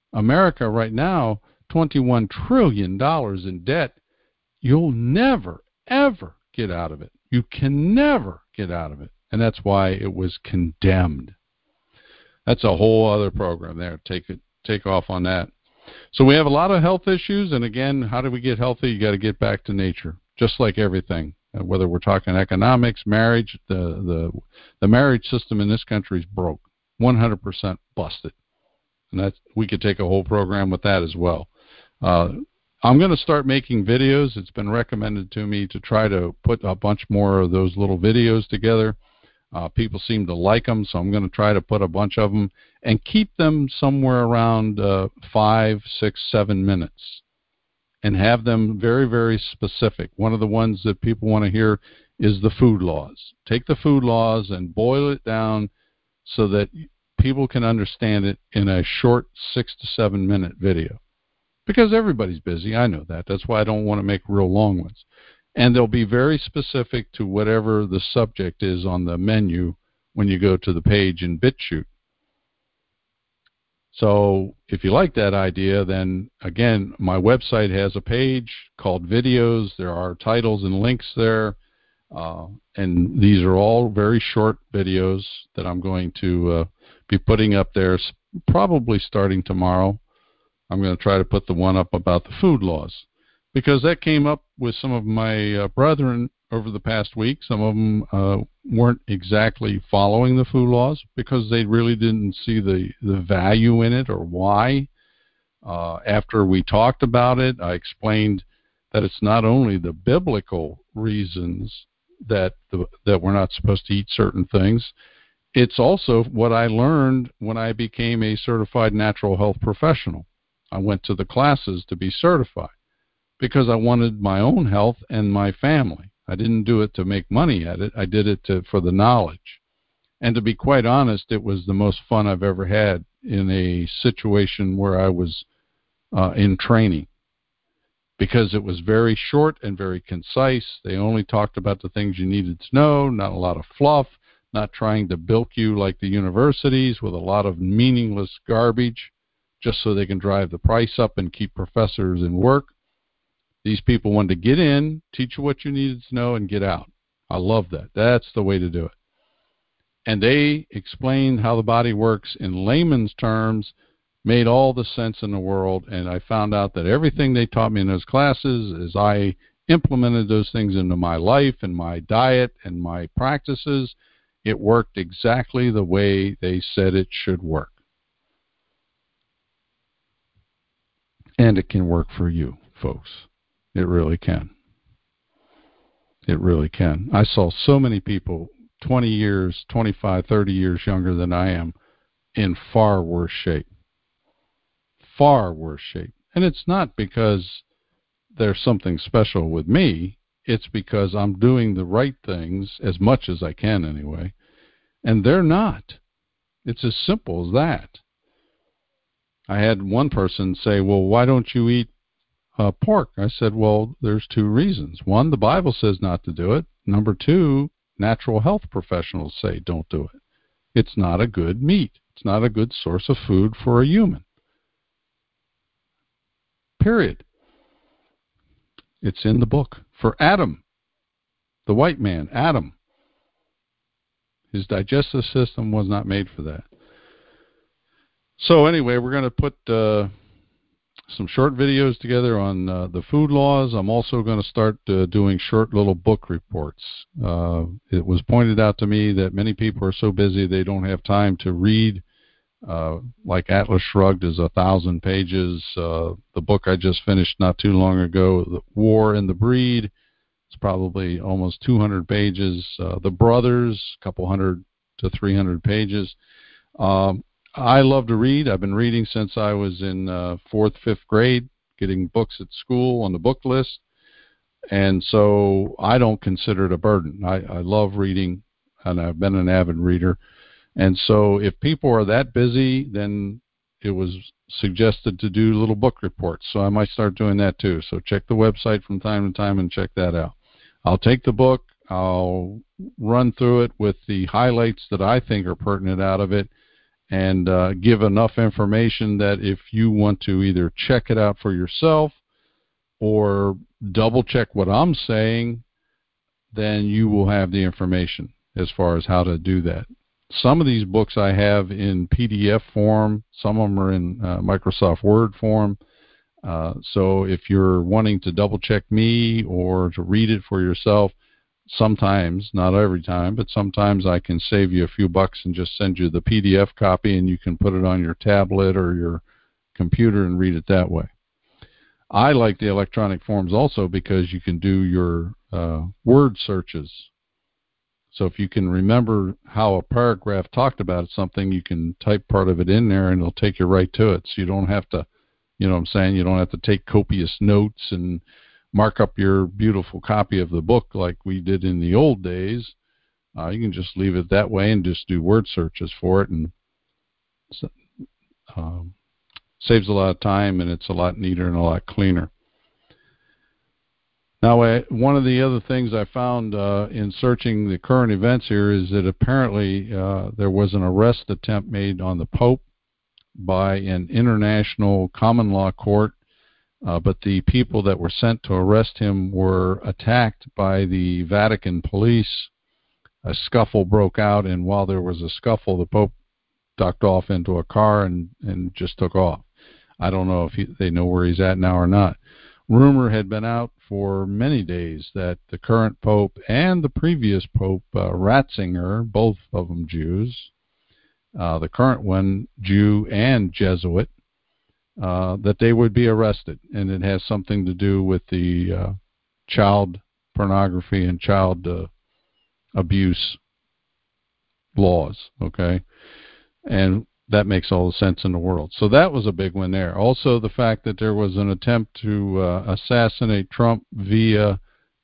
America right now, $21 trillion in debt. You'll never, ever get out of it. You can never get out of it. And that's why it was condemned. That's a whole other program there. Take off on that. So we have a lot of health issues. And again, how do we get healthy? You got to get back to nature, just like everything. Whether we're talking economics, marriage, the marriage system in this country is broke, 100% busted. And we could take a whole program with that as well. I'm going to start making videos. It's been recommended to me to try to put a bunch more of those little videos together. People seem to like them, so I'm going to try to put a bunch of them and keep them somewhere around 5, 6, 7 minutes and have them very, very specific. One of the ones that people want to hear is the food laws. Take the food laws and boil it down so that people can understand it in a short 6 to 7 minute video. Because everybody's busy, I know that. That's why I don't want to make real long ones. And they'll be very specific to whatever the subject is on the menu when you go to the page in BitChute. So if you like that idea, then again, my website has a page called Videos. There are titles and links there. And these are all very short videos that I'm going to be putting up there probably starting tomorrow. I'm going to try to put the one up about the food laws, because that came up with some of my brethren over the past week. Some of them weren't exactly following the food laws because they really didn't see the value in it or why. After we talked about it, I explained that it's not only the biblical reasons that we're not supposed to eat certain things. It's also what I learned when I became a certified natural health professional. I went to the classes to be certified because I wanted my own health and my family. I didn't do it to make money at it. I did it for the knowledge. And to be quite honest, it was the most fun I've ever had in a situation where I was in training, because it was very short and very concise. They only talked about the things you needed to know, not a lot of fluff, not trying to bilk you like the universities with a lot of meaningless garbage just so they can drive the price up and keep professors in work. These people wanted to get in, teach you what you needed to know, and get out. I love that. That's the way to do it. And they explained how the body works in layman's terms, made all the sense in the world, and I found out that everything they taught me in those classes, as I implemented those things into my life and my diet and my practices, it worked exactly the way they said it should work. And it can work for you, folks. It really can. It really can. I saw so many people 20 years, 25, 30 years younger than I am in far worse shape. Far worse shape. And it's not because there's something special with me. It's because I'm doing the right things as much as I can anyway. And they're not. It's as simple as that. I had one person say, well, why don't you eat pork? I said, well, there's two reasons. One, the Bible says not to do it. Number two, natural health professionals say don't do it. It's not a good meat. It's not a good source of food for a human. Period. It's in the book. For Adam, the white man, Adam, his digestive system was not made for that. So anyway, we're going to put some short videos together on the food laws. I'm also going to start doing short little book reports. It was pointed out to me that many people are so busy they don't have time to read. Like Atlas Shrugged is 1,000 pages. The book I just finished not too long ago, The War and the Breed, it's probably almost 200 pages. The Brothers, a couple 100 to 300 pages. I love to read. I've been reading since I was in 4th, 5th grade, getting books at school on the book list. And so I don't consider it a burden. I love reading, and I've been an avid reader. And so if people are that busy, then it was suggested to do little book reports. So I might start doing that too. So check the website from time to time and check that out. I'll take the book. I'll run through it with the highlights that I think are pertinent out of it. and give enough information that if you want to either check it out for yourself or double check what I'm saying, then you will have the information as far as how to do that. Some of these books I have in PDF form. Some of them are in Microsoft Word form. So if you're wanting to double check me or to read it for yourself, sometimes, not every time, but sometimes I can save you a few bucks and just send you the PDF copy, and you can put it on your tablet or your computer and read it that way. I like the electronic forms also because you can do your word searches. So if you can remember how a paragraph talked about something, you can type part of it in there and it'll take you right to it. So you don't have to, you know what I'm saying, you don't have to take copious notes and mark up your beautiful copy of the book like we did in the old days. You can just leave it that way and just do word searches for it, and saves a lot of time, and it's a lot neater and a lot cleaner. Now, one of the other things I found in searching the current events here is that apparently there was an arrest attempt made on the Pope by an international common law court, but the people that were sent to arrest him were attacked by the Vatican police. A scuffle broke out, and while there was a scuffle, the Pope ducked off into a car and just took off. I don't know if they know where he's at now or not. Rumor had been out for many days that the current Pope and the previous Pope, Ratzinger, both of them Jews, the current one Jew and Jesuit, that they would be arrested. And it has something to do with the child pornography and child abuse laws, okay? And that makes all the sense in the world. So that was a big one there. Also, the fact that there was an attempt to assassinate Trump via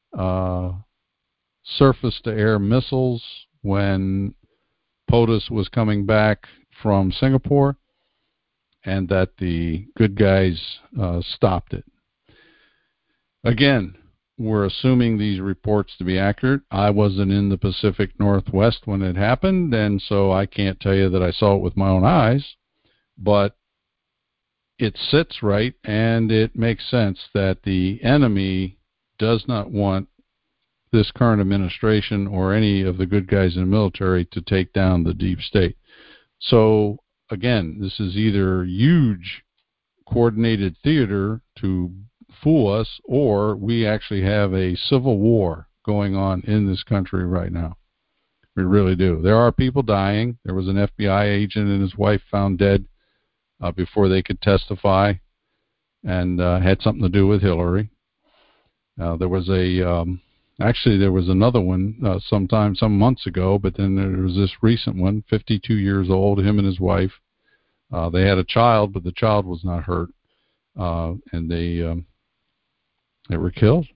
surface-to-air missiles when POTUS was coming back from Singapore, and that the good guys stopped it. Again, we're assuming these reports to be accurate. I wasn't in the Pacific Northwest when it happened, and so I can't tell you that I saw it with my own eyes, but it sits right, and it makes sense that the enemy does not want this current administration or any of the good guys in the military to take down the deep state. So, again, this is either huge coordinated theater to fool us, or we actually have a civil war going on in this country right now. We really do. There are people dying. There was an FBI agent and his wife found dead before they could testify, and had something to do with Hillary. There was actually there was another one some months ago, but then there was this recent one, 52 years old, him and his wife. They had a child, but the child was not hurt, and they were killed.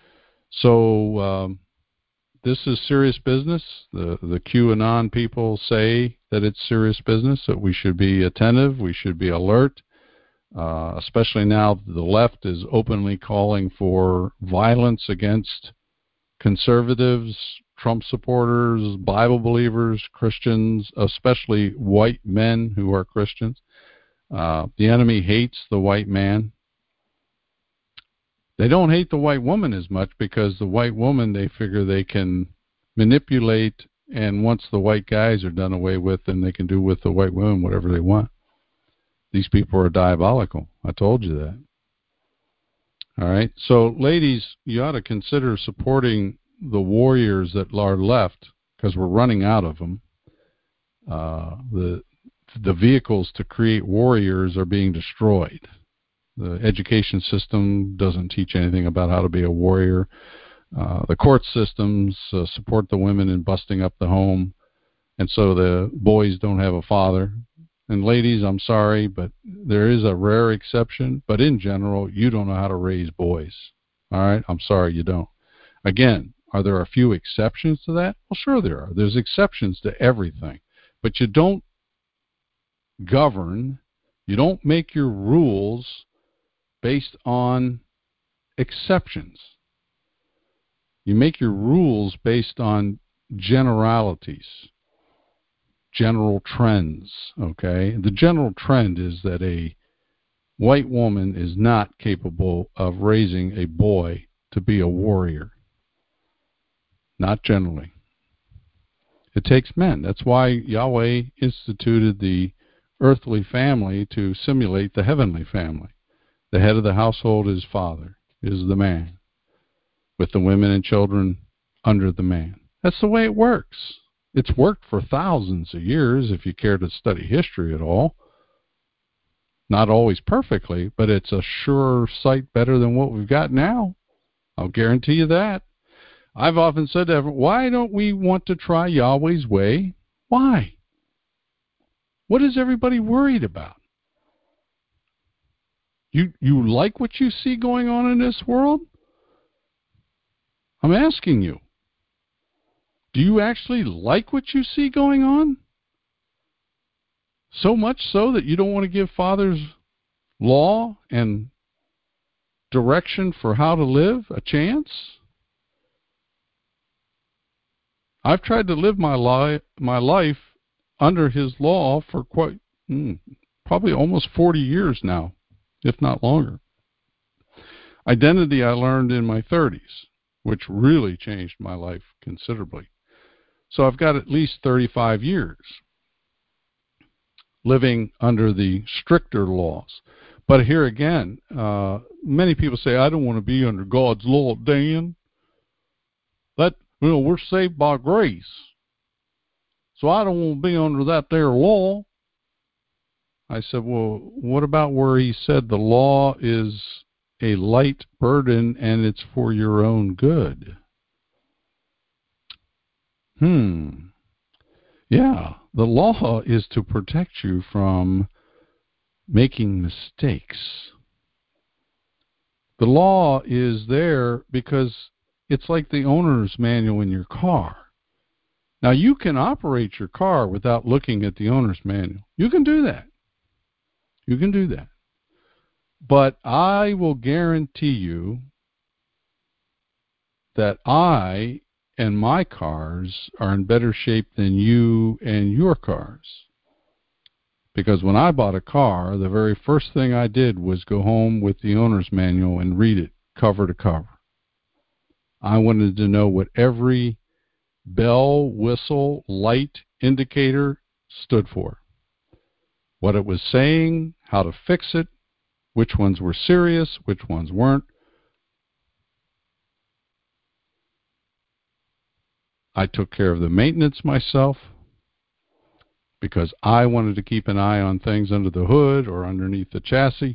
So this is serious business. The QAnon people say that it's serious business, that we should be attentive, we should be alert, especially now that the left is openly calling for violence against conservatives, Trump supporters, Bible believers, Christians, especially white men who are Christians. The enemy hates the white man. They don't hate the white woman as much because the white woman, they figure they can manipulate, and once the white guys are done away with, then they can do with the white women whatever they want. These people are diabolical. I told you that. All right. So, ladies, you ought to consider supporting the warriors that are left, because we're running out of them. The vehicles to create warriors are being destroyed. The education system doesn't teach anything about how to be a warrior. The court systems support the women in busting up the home, and so the boys don't have a father. And ladies, I'm sorry, but there is a rare exception. But in general, you don't know how to raise boys. All right? I'm sorry, you don't. Again, are there a few exceptions to that? Well, sure there are. There's exceptions to everything. But you don't govern, you don't make your rules based on exceptions. You make your rules based on generalities. general trends, okay? The general trend is that a white woman is not capable of raising a boy to be a warrior. Not generally. It takes men. That's why Yahweh instituted the earthly family to simulate the heavenly family. The head of the household is father, is the man, with the women and children under the man. That's the way it works. It's worked for thousands of years, if you care to study history at all. Not always perfectly, but it's a sure sight better than what we've got now. I'll guarantee you that. I've often said to everyone, why don't we want to try Yahweh's way? Why? What is everybody worried about? You like what you see going on in this world? I'm asking you. Do you actually like what you see going on? So much so that you don't want to give Father's law and direction for how to live a chance? I've tried to live my life under his law for probably almost 40 years now, if not longer. Identity I learned in my 30s, which really changed my life considerably. So I've got at least 35 years living under the stricter laws. But here again, many people say, I don't want to be under God's law, Dan. We're saved by grace. So I don't want to be under that there law. I said, well, what about where he said the law is a light burden and it's for your own good? Yeah, the law is to protect you from making mistakes. The law is there because it's like the owner's manual in your car. Now, you can operate your car without looking at the owner's manual. You can do that. You can do that. But I will guarantee you that I and my cars are in better shape than you and your cars. Because when I bought a car, the very first thing I did was go home with the owner's manual and read it cover to cover. I wanted to know what every bell, whistle, light, indicator stood for. What it was saying, how to fix it, which ones were serious, which ones weren't. I took care of the maintenance myself because I wanted to keep an eye on things under the hood or underneath the chassis.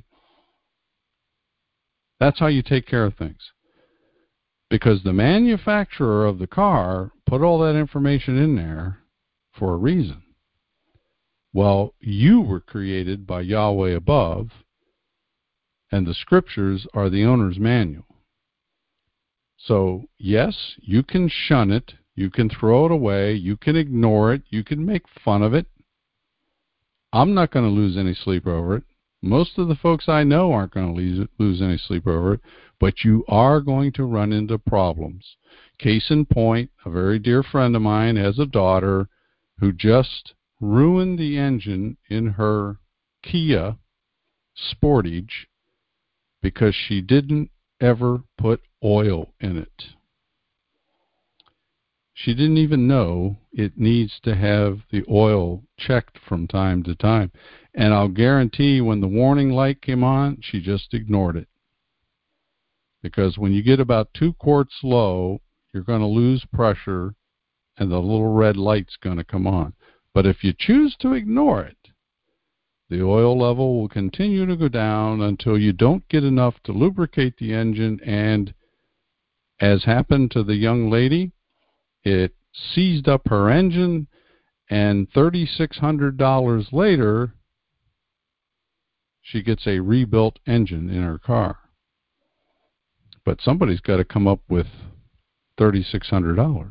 That's how you take care of things. Because the manufacturer of the car put all that information in there for a reason. Well, you were created by Yahweh above, and the scriptures are the owner's manual. So, yes, you can shun it, you can throw it away, you can ignore it, you can make fun of it. I'm not going to lose any sleep over it. Most of the folks I know aren't going to lose any sleep over it, but you are going to run into problems. Case in point, a very dear friend of mine has a daughter who just ruined the engine in her Kia Sportage because she didn't ever put oil in it. She didn't even know it needs to have the oil checked from time to time. And I'll guarantee when the warning light came on, she just ignored it. Because when you get about 2 quarts low, you're going to lose pressure and the little red light's going to come on. But if you choose to ignore it, the oil level will continue to go down until you don't get enough to lubricate the engine. And as happened to the young lady, it seized up her engine, and $3,600 later, she gets a rebuilt engine in her car. But somebody's got to come up with $3,600.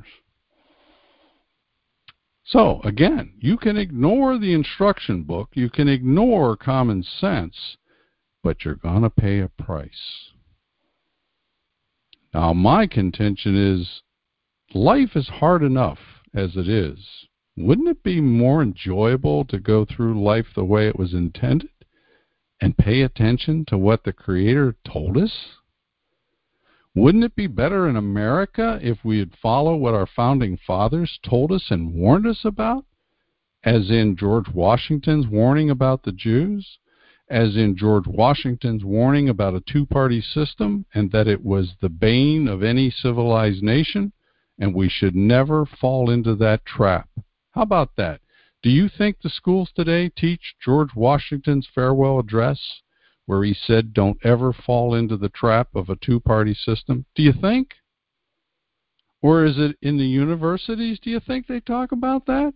So, again, you can ignore the instruction book, you can ignore common sense, but you're going to pay a price. Now, my contention is life is hard enough as it is. Wouldn't it be more enjoyable to go through life the way it was intended and pay attention to what the Creator told us? Wouldn't it be better in America if we would follow what our founding fathers told us and warned us about? As in George Washington's warning about the Jews? As in George Washington's warning about a two-party system and that it was the bane of any civilized nation, and we should never fall into that trap. How about that? Do you think the schools today teach George Washington's farewell address, where he said, don't ever fall into the trap of a two-party system? Do you think? Or is it in the universities? Do you think they talk about that?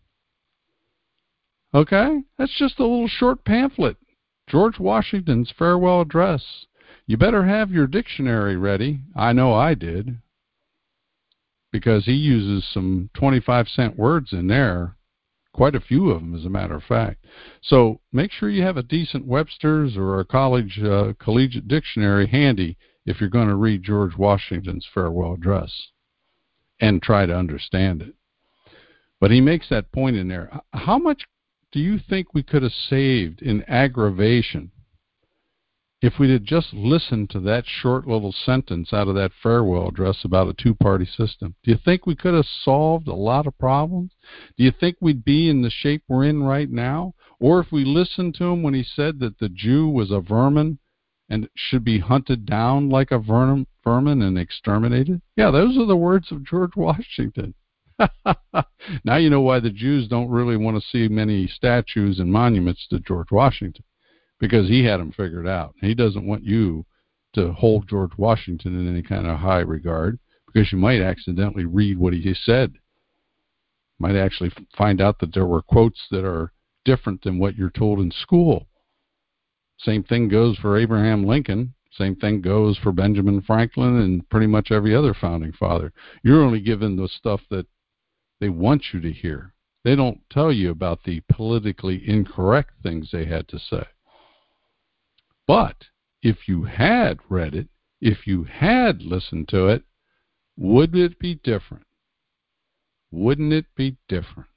Okay, that's just a little short pamphlet. George Washington's farewell address. You better have your dictionary ready. I know I did, because he uses some 25-cent words in there. Quite a few of them, as a matter of fact. So make sure you have a decent Webster's or a collegiate dictionary handy if you're going to read George Washington's farewell address and try to understand it. But he makes that point in there. How much do you think we could have saved in aggravation if we had just listened to that short little sentence out of that farewell address about a two-party system? Do you think we could have solved a lot of problems? Do you think we'd be in the shape we're in right now? Or if we listened to him when he said that the Jew was a vermin and should be hunted down like a vermin and exterminated? Yeah, those are the words of George Washington. Now you know why the Jews don't really want to see many statues and monuments to George Washington, because he had them figured out. He doesn't want you to hold George Washington in any kind of high regard, because you might accidentally read what he said. Might actually find out that there were quotes that are different than what you're told in school. Same thing goes for Abraham Lincoln. Same thing goes for Benjamin Franklin and pretty much every other founding father. You're only given the stuff that they want you to hear. They don't tell you about the politically incorrect things they had to say. But if you had read it, if you had listened to it, would it be different? Wouldn't it be different?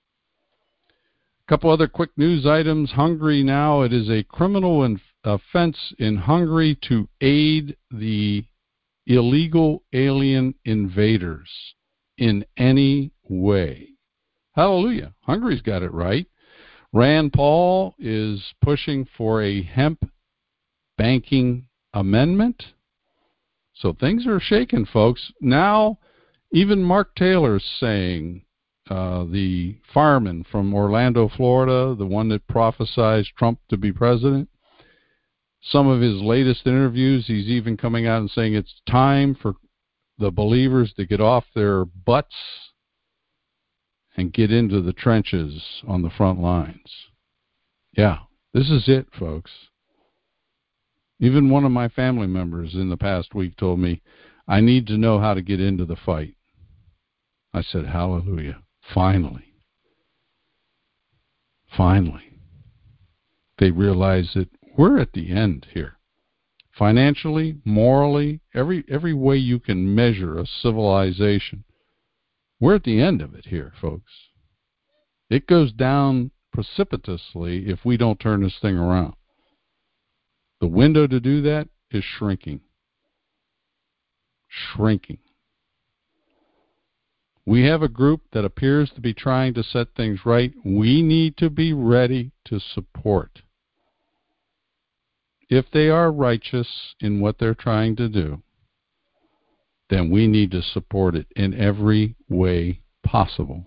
A couple other quick news items. Hungary now, it is a criminal offense in Hungary to aid the illegal alien invaders in any way. Hallelujah. Hungary's got it right. Rand Paul is pushing for a hemp banking amendment. So things are shaking, folks. Now, even Mark Taylor's saying, the fireman from Orlando, Florida, the one that prophesied Trump to be president, some of his latest interviews, he's even coming out and saying it's time for the believers to get off their butts and get into the trenches on the front lines. Yeah, this is it, folks. Even one of my family members in the past week told me, I need to know how to get into the fight. I said, hallelujah. Finally. Finally. They realize that we're at the end here. Financially, morally, every way you can measure a civilization, we're at the end of it here, folks. It goes down precipitously if we don't turn this thing around. The window to do that is shrinking. Shrinking. We have a group that appears to be trying to set things right. We need to be ready to support. If they are righteous in what they're trying to do, then we need to support it in every way possible.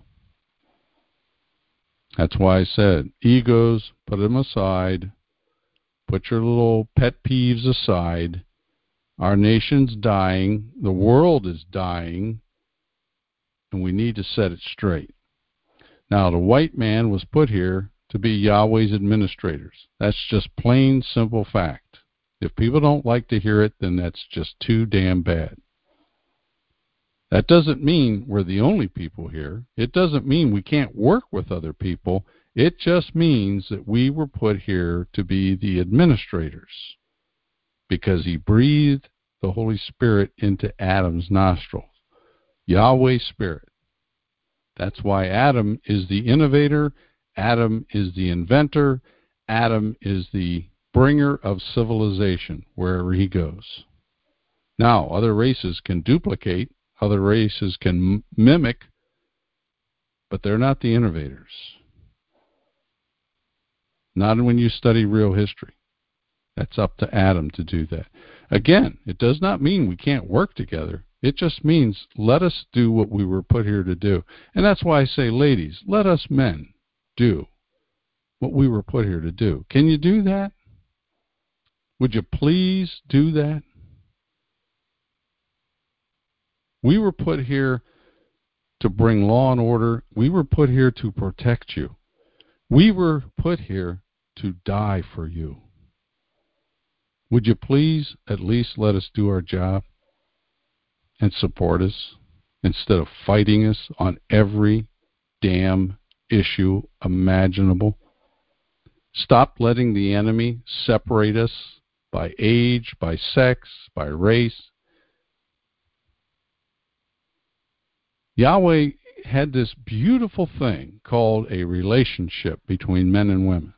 That's why I said, egos, put them aside. Put your little pet peeves aside. Our nation's dying. The world is dying. And we need to set it straight. Now, the white man was put here to be Yahweh's administrators. That's just plain, simple fact. If people don't like to hear it, then that's just too damn bad. That doesn't mean we're the only people here. It doesn't mean we can't work with other people. It just means that we were put here to be the administrators, because he breathed the Holy Spirit into Adam's nostrils. Yahweh's Spirit. That's why Adam is the innovator, Adam is the inventor, Adam is the bringer of civilization wherever he goes. Now, other races can duplicate, other races can mimic, but they're not the innovators. Not when you study real history. That's up to Adam to do that. Again, it does not mean we can't work together. It just means let us do what we were put here to do. And that's why I say, ladies, let us men do what we were put here to do. Can you do that? Would you please do that? We were put here to bring law and order. We were put here to protect you. We were put here to die for you. Would you please at least let us do our job and support us instead of fighting us on every damn issue imaginable? Stop letting the enemy separate us by age, by sex, by race. Yahweh had this beautiful thing called a relationship between men and women.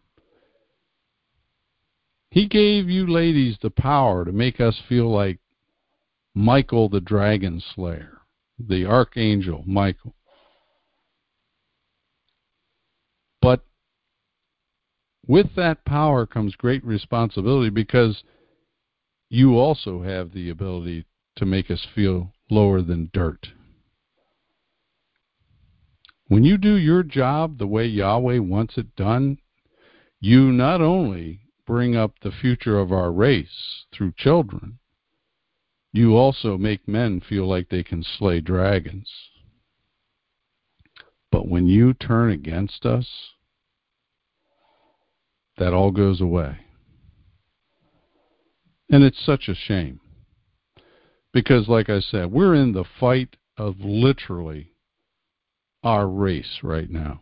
He gave you ladies the power to make us feel like Michael the Dragon Slayer, the Archangel Michael. But with that power comes great responsibility, because you also have the ability to make us feel lower than dirt. When you do your job the way Yahweh wants it done, you not only bring up the future of our race through children, you also make men feel like they can slay dragons. But when you turn against us, that all goes away. And it's such a shame. Because, like I said, we're in the fight of literally our race right now.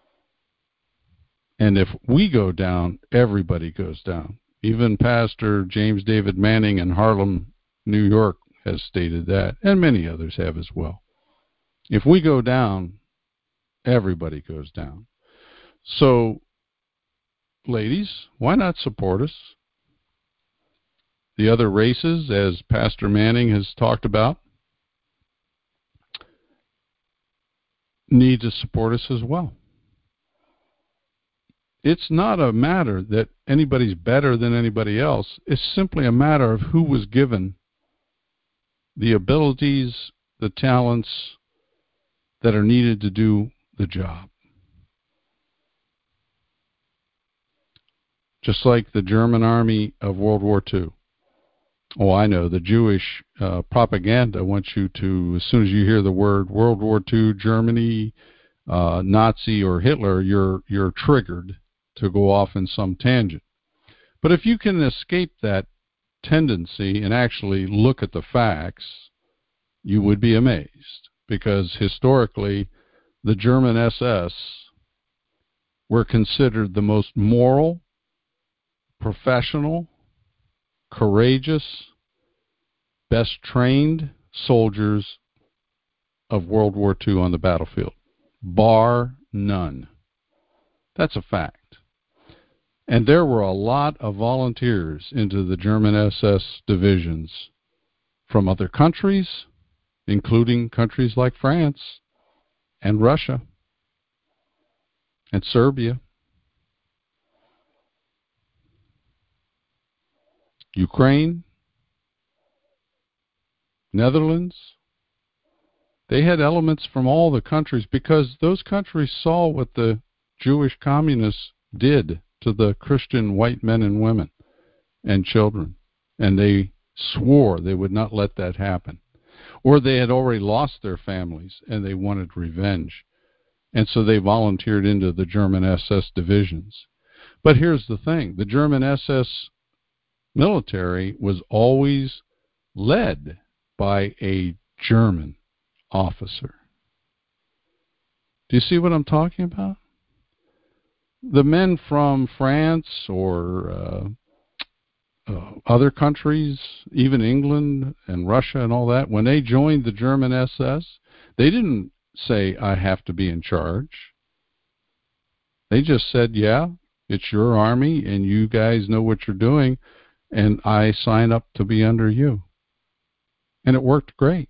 And if we go down, everybody goes down. Even Pastor James David Manning in Harlem, New York, has stated that, and many others have as well. If we go down, everybody goes down. So, ladies, why not support us? The other races, as Pastor Manning has talked about, need to support us as well. It's not a matter that anybody's better than anybody else. It's simply a matter of who was given the abilities, the talents that are needed to do the job. Just like the German army of World War II. Oh, I know, the Jewish propaganda wants you to, as soon as you hear the word World War II, Germany, Nazi, or Hitler, you're triggered to go off in some tangent. But if you can escape that tendency and actually look at the facts, you would be amazed. Because historically, the German SS were considered the most moral, professional, courageous, best trained soldiers of World War II on the battlefield, bar none. That's a fact. And there were a lot of volunteers into the German SS divisions from other countries, including countries like France and Russia and Serbia, Ukraine, Netherlands. They had elements from all the countries, because those countries saw what the Jewish communists did to the Christian white men and women and children, and they swore they would not let that happen. Or they had already lost their families and they wanted revenge, and so they volunteered into the German SS divisions. But here's the thing, the German SS military was always led by a German officer. Do you see what I'm talking about? The men from France or other countries, even England and Russia and all that, when they joined the German SS, they didn't say, I have to be in charge. They just said, yeah, it's your army and you guys know what you're doing, and I sign up to be under you. And it worked great.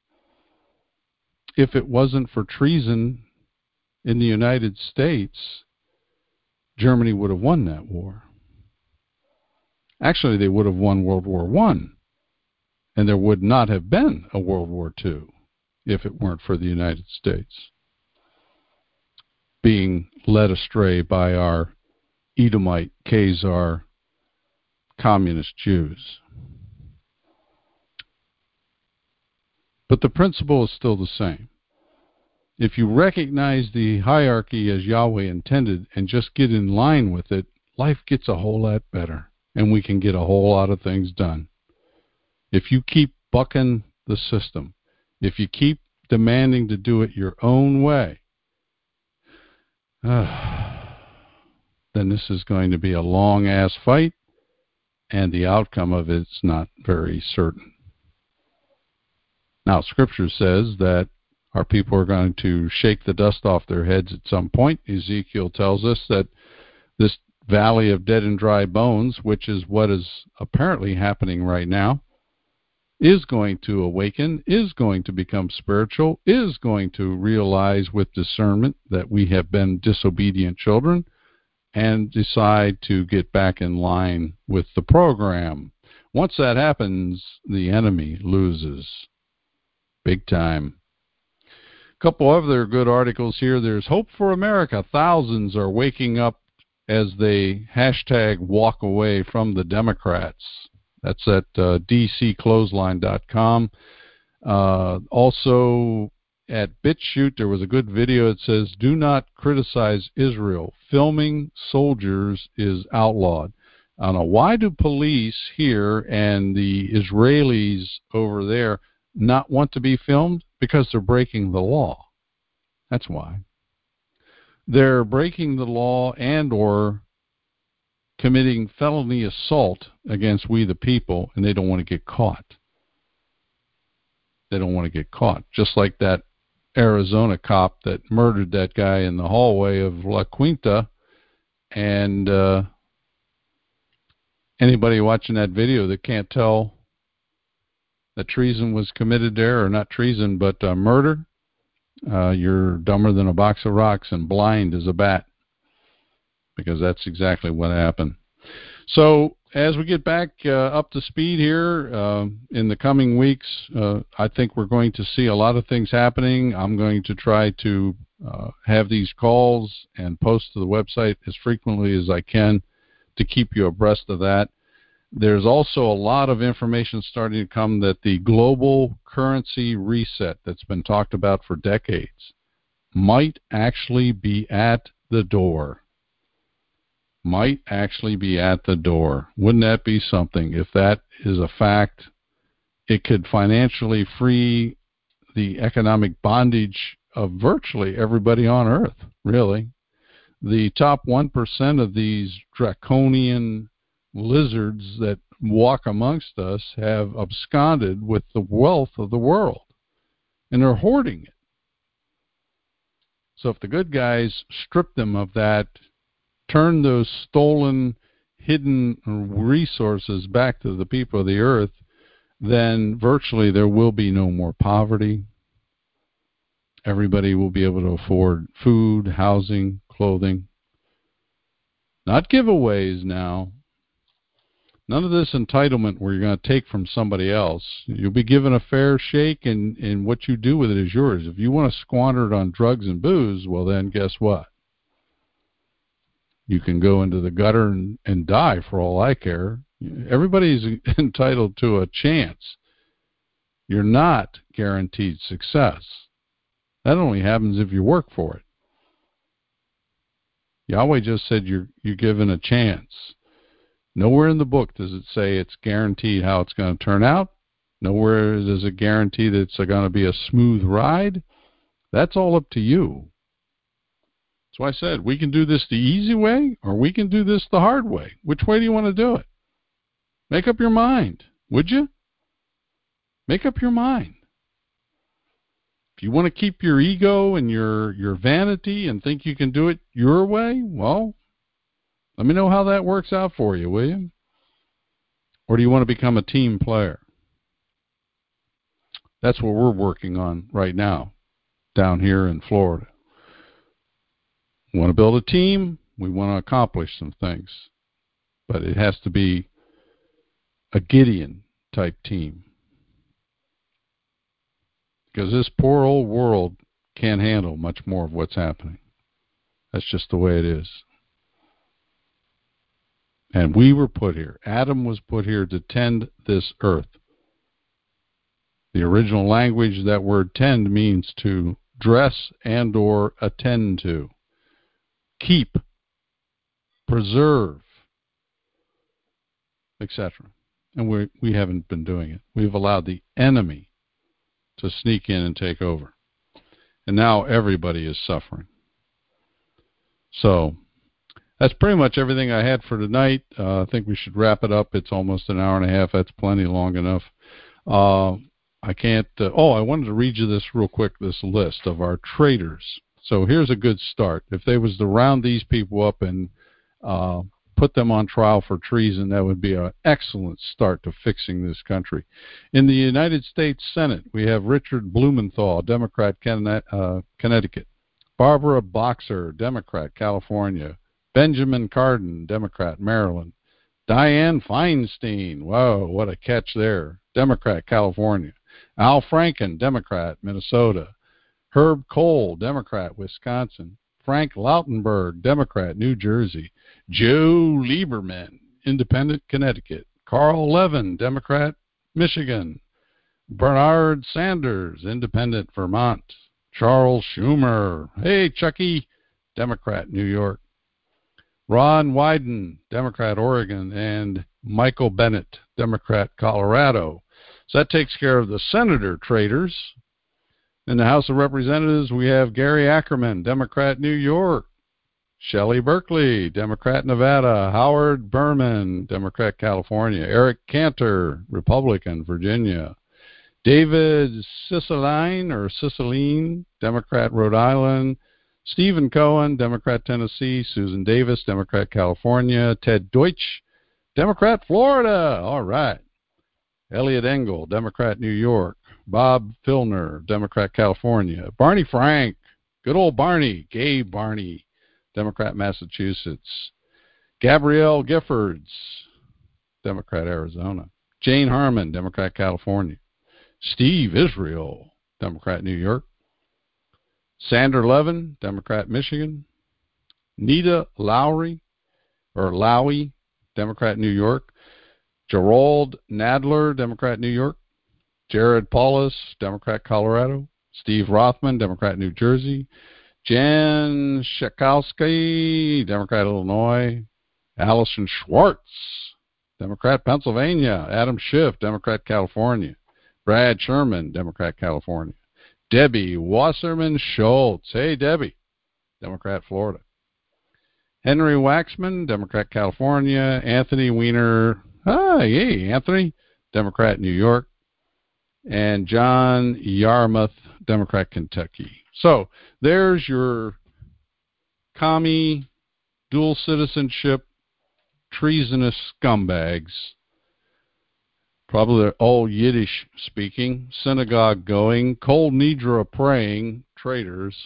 If it wasn't for treason in the United States, Germany would have won that war. Actually, they would have won World War I, and there would not have been a World War II if it weren't for the United States being led astray by our Edomite, Khazar, communist Jews. But the principle is still the same. If you recognize the hierarchy as Yahweh intended and just get in line with it, life gets a whole lot better, and we can get a whole lot of things done. If you keep bucking the system, if you keep demanding to do it your own way, then this is going to be a long-ass fight, and the outcome of it's not very certain. Now, Scripture says that our people are going to shake the dust off their heads at some point. Ezekiel tells us that this valley of dead and dry bones, which is what is apparently happening right now, is going to awaken, is going to become spiritual, is going to realize with discernment that we have been disobedient children, and decide to get back in line with the program. Once that happens, the enemy loses. Big time. A couple other good articles here. There's Hope for America. Thousands are waking up as they hashtag walk away from the Democrats. That's at dcclothesline.com. Also at BitChute, there was a good video that says, do not criticize Israel. Filming soldiers is outlawed. I don't know, why do police here and the Israelis over there not want to be filmed? Because they're breaking the law. That's why. They're breaking the law and or committing felony assault against we the people, and they don't want to get caught. They don't want to get caught. Just like that Arizona cop that murdered that guy in the hallway of La Quinta, and anybody watching that video that can't tell that treason was committed there, or not treason, but murder, you're dumber than a box of rocks and blind as a bat, because that's exactly what happened. So as we get back up to speed here in the coming weeks, I think we're going to see a lot of things happening. I'm going to try to have these calls and post to the website as frequently as I can to keep you abreast of that. There's also a lot of information starting to come that the global currency reset that's been talked about for decades might actually be at the door. Might actually be at the door. Wouldn't that be something? If that is a fact, it could financially free the economic bondage of virtually everybody on Earth, really. The top 1% of these draconian lizards that walk amongst us have absconded with the wealth of the world, and they're hoarding it. So if the good guys strip them of that, turn those stolen, hidden resources back to the people of the earth, then virtually there will be no more poverty. Everybody will be able to afford food, housing, clothing. Not giveaways now. None of this entitlement where you're going to take from somebody else. You'll be given a fair shake, and what you do with it is yours. If you want to squander it on drugs and booze, well then guess what? You can go into the gutter and die for all I care. Everybody's entitled to a chance. You're not guaranteed success. That only happens if you work for it. Yahweh just said you're given a chance. Nowhere in the book does it say it's guaranteed how it's going to turn out. Nowhere does it guarantee that it's going to be a smooth ride. That's all up to you. That's why I said we can do this the easy way, or we can do this the hard way. Which way do you want to do it? Make up your mind, would you? Make up your mind. If you want to keep your ego and your vanity and think you can do it your way, well, let me know how that works out for you, will you? Or do you want to become a team player? That's what we're working on right now down here in Florida. We want to build a team. We want to accomplish some things. But it has to be a Gideon-type team. Because this poor old world can't handle much more of what's happening. That's just the way it is. And we were put here. Adam was put here to tend this earth. The original language, that word tend means to dress and or attend to. Keep, preserve, etc. And we haven't been doing it. We've allowed the enemy to sneak in and take over. And now everybody is suffering. So that's pretty much everything I had for tonight. I think we should wrap it up. It's almost an hour and a half. That's plenty long enough. I can't... I wanted to read you this real quick, this list of our traitors. So here's a good start. If they was to round these people up and put them on trial for treason, that would be an excellent start to fixing this country. In the United States Senate, we have Richard Blumenthal, Democrat, Connecticut. Barbara Boxer, Democrat, California. Benjamin Cardin, Democrat, Maryland. Dianne Feinstein, whoa, what a catch there, Democrat, California. Al Franken, Democrat, Minnesota. Herb Kohl, Democrat, Wisconsin. Frank Lautenberg, Democrat, New Jersey. Joe Lieberman, Independent, Connecticut. Carl Levin, Democrat, Michigan. Bernard Sanders, Independent, Vermont. Charles Schumer, hey Chucky, Democrat, New York. Ron Wyden, Democrat, Oregon, and Michael Bennet, Democrat, Colorado. So that takes care of the senator traitors. In the House of Representatives, we have Gary Ackerman, Democrat, New York. Shelley Berkeley, Democrat, Nevada. Howard Berman, Democrat, California. Eric Cantor, Republican, Virginia. David Cicilline, Democrat, Rhode Island. Stephen Cohen, Democrat, Tennessee. Susan Davis, Democrat, California. Ted Deutsch, Democrat, Florida. All right. Elliot Engel, Democrat, New York. Bob Filner, Democrat, California. Barney Frank, good old Barney, gay Barney, Democrat, Massachusetts. Gabrielle Giffords, Democrat, Arizona. Jane Harmon, Democrat, California. Steve Israel, Democrat, New York. Sander Levin, Democrat, Michigan. Nita Lowry, Democrat, New York. Gerald Nadler, Democrat, New York. Jared Paulus, Democrat, Colorado. Steve Rothman, Democrat, New Jersey. Jan Schakowsky, Democrat, Illinois. Allison Schwartz, Democrat, Pennsylvania. Adam Schiff, Democrat, California. Brad Sherman, Democrat, California. Debbie Wasserman Schultz. Hey, Debbie, Democrat, Florida. Henry Waxman, Democrat, California. Anthony Weiner. Hey, Anthony, Democrat, New York. And John Yarmouth, Democrat, Kentucky. So there's your commie, dual citizenship, treasonous scumbags. Probably they're all Yiddish speaking, synagogue going, Kol Nidra praying traitors.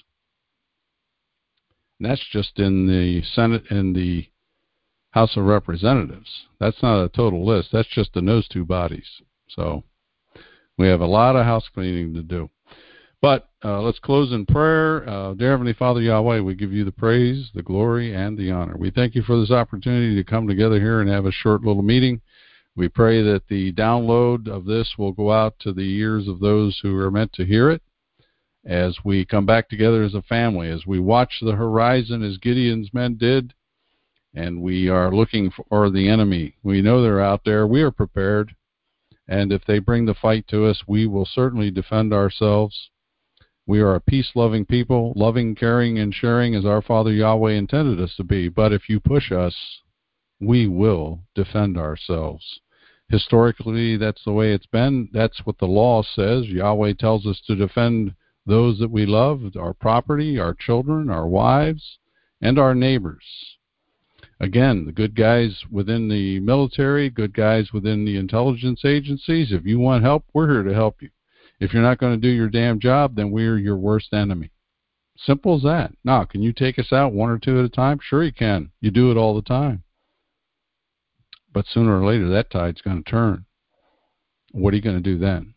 And that's just in the Senate and the House of Representatives. That's not a total list. That's just in those two bodies. So we have a lot of house cleaning to do. But let's close in prayer. Dear Heavenly Father, Yahweh, we give you the praise, the glory, and the honor. We thank you for this opportunity to come together here and have a short little meeting. We pray that the download of this will go out to the ears of those who are meant to hear it as we come back together as a family, as we watch the horizon as Gideon's men did, and we are looking for the enemy. We know they're out there. We are prepared, and if they bring the fight to us, we will certainly defend ourselves. We are a peace-loving people, loving, caring, and sharing as our Father Yahweh intended us to be. But if you push us, we will defend ourselves. Historically, that's the way it's been. That's what the law says. Yahweh tells us to defend those that we love, our property, our children, our wives, and our neighbors. Again, the good guys within the military, good guys within the intelligence agencies, if you want help, we're here to help you. If you're not going to do your damn job, then we're your worst enemy. Simple as that. Now, can you take us out one or two at a time? Sure you can. You do it all the time. But sooner or later, that tide's going to turn. What are you going to do then?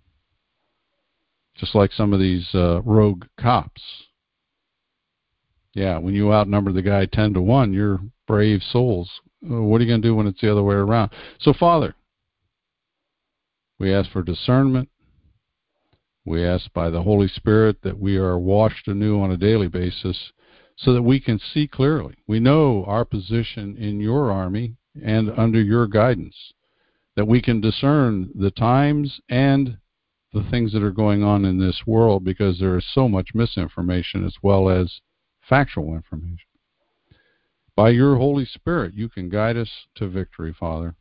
Just like some of these rogue cops. Yeah, when you outnumber the guy 10-1, you're brave souls. What are you going to do when it's the other way around? So, Father, we ask for discernment. We ask by the Holy Spirit that we are washed anew on a daily basis so that we can see clearly. We know our position in your army and under your guidance, that we can discern the times and the things that are going on in this world, because there is so much misinformation as well as factual information. By your Holy Spirit, you can guide us to victory, Father.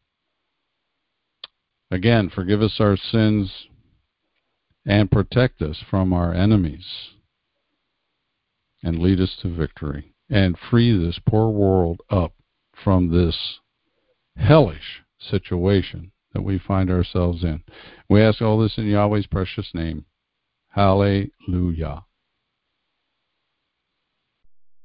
Again, forgive us our sins and protect us from our enemies and lead us to victory and free this poor world up from this hellish situation that we find ourselves in. We ask all this in Yahweh's precious name. Hallelujah.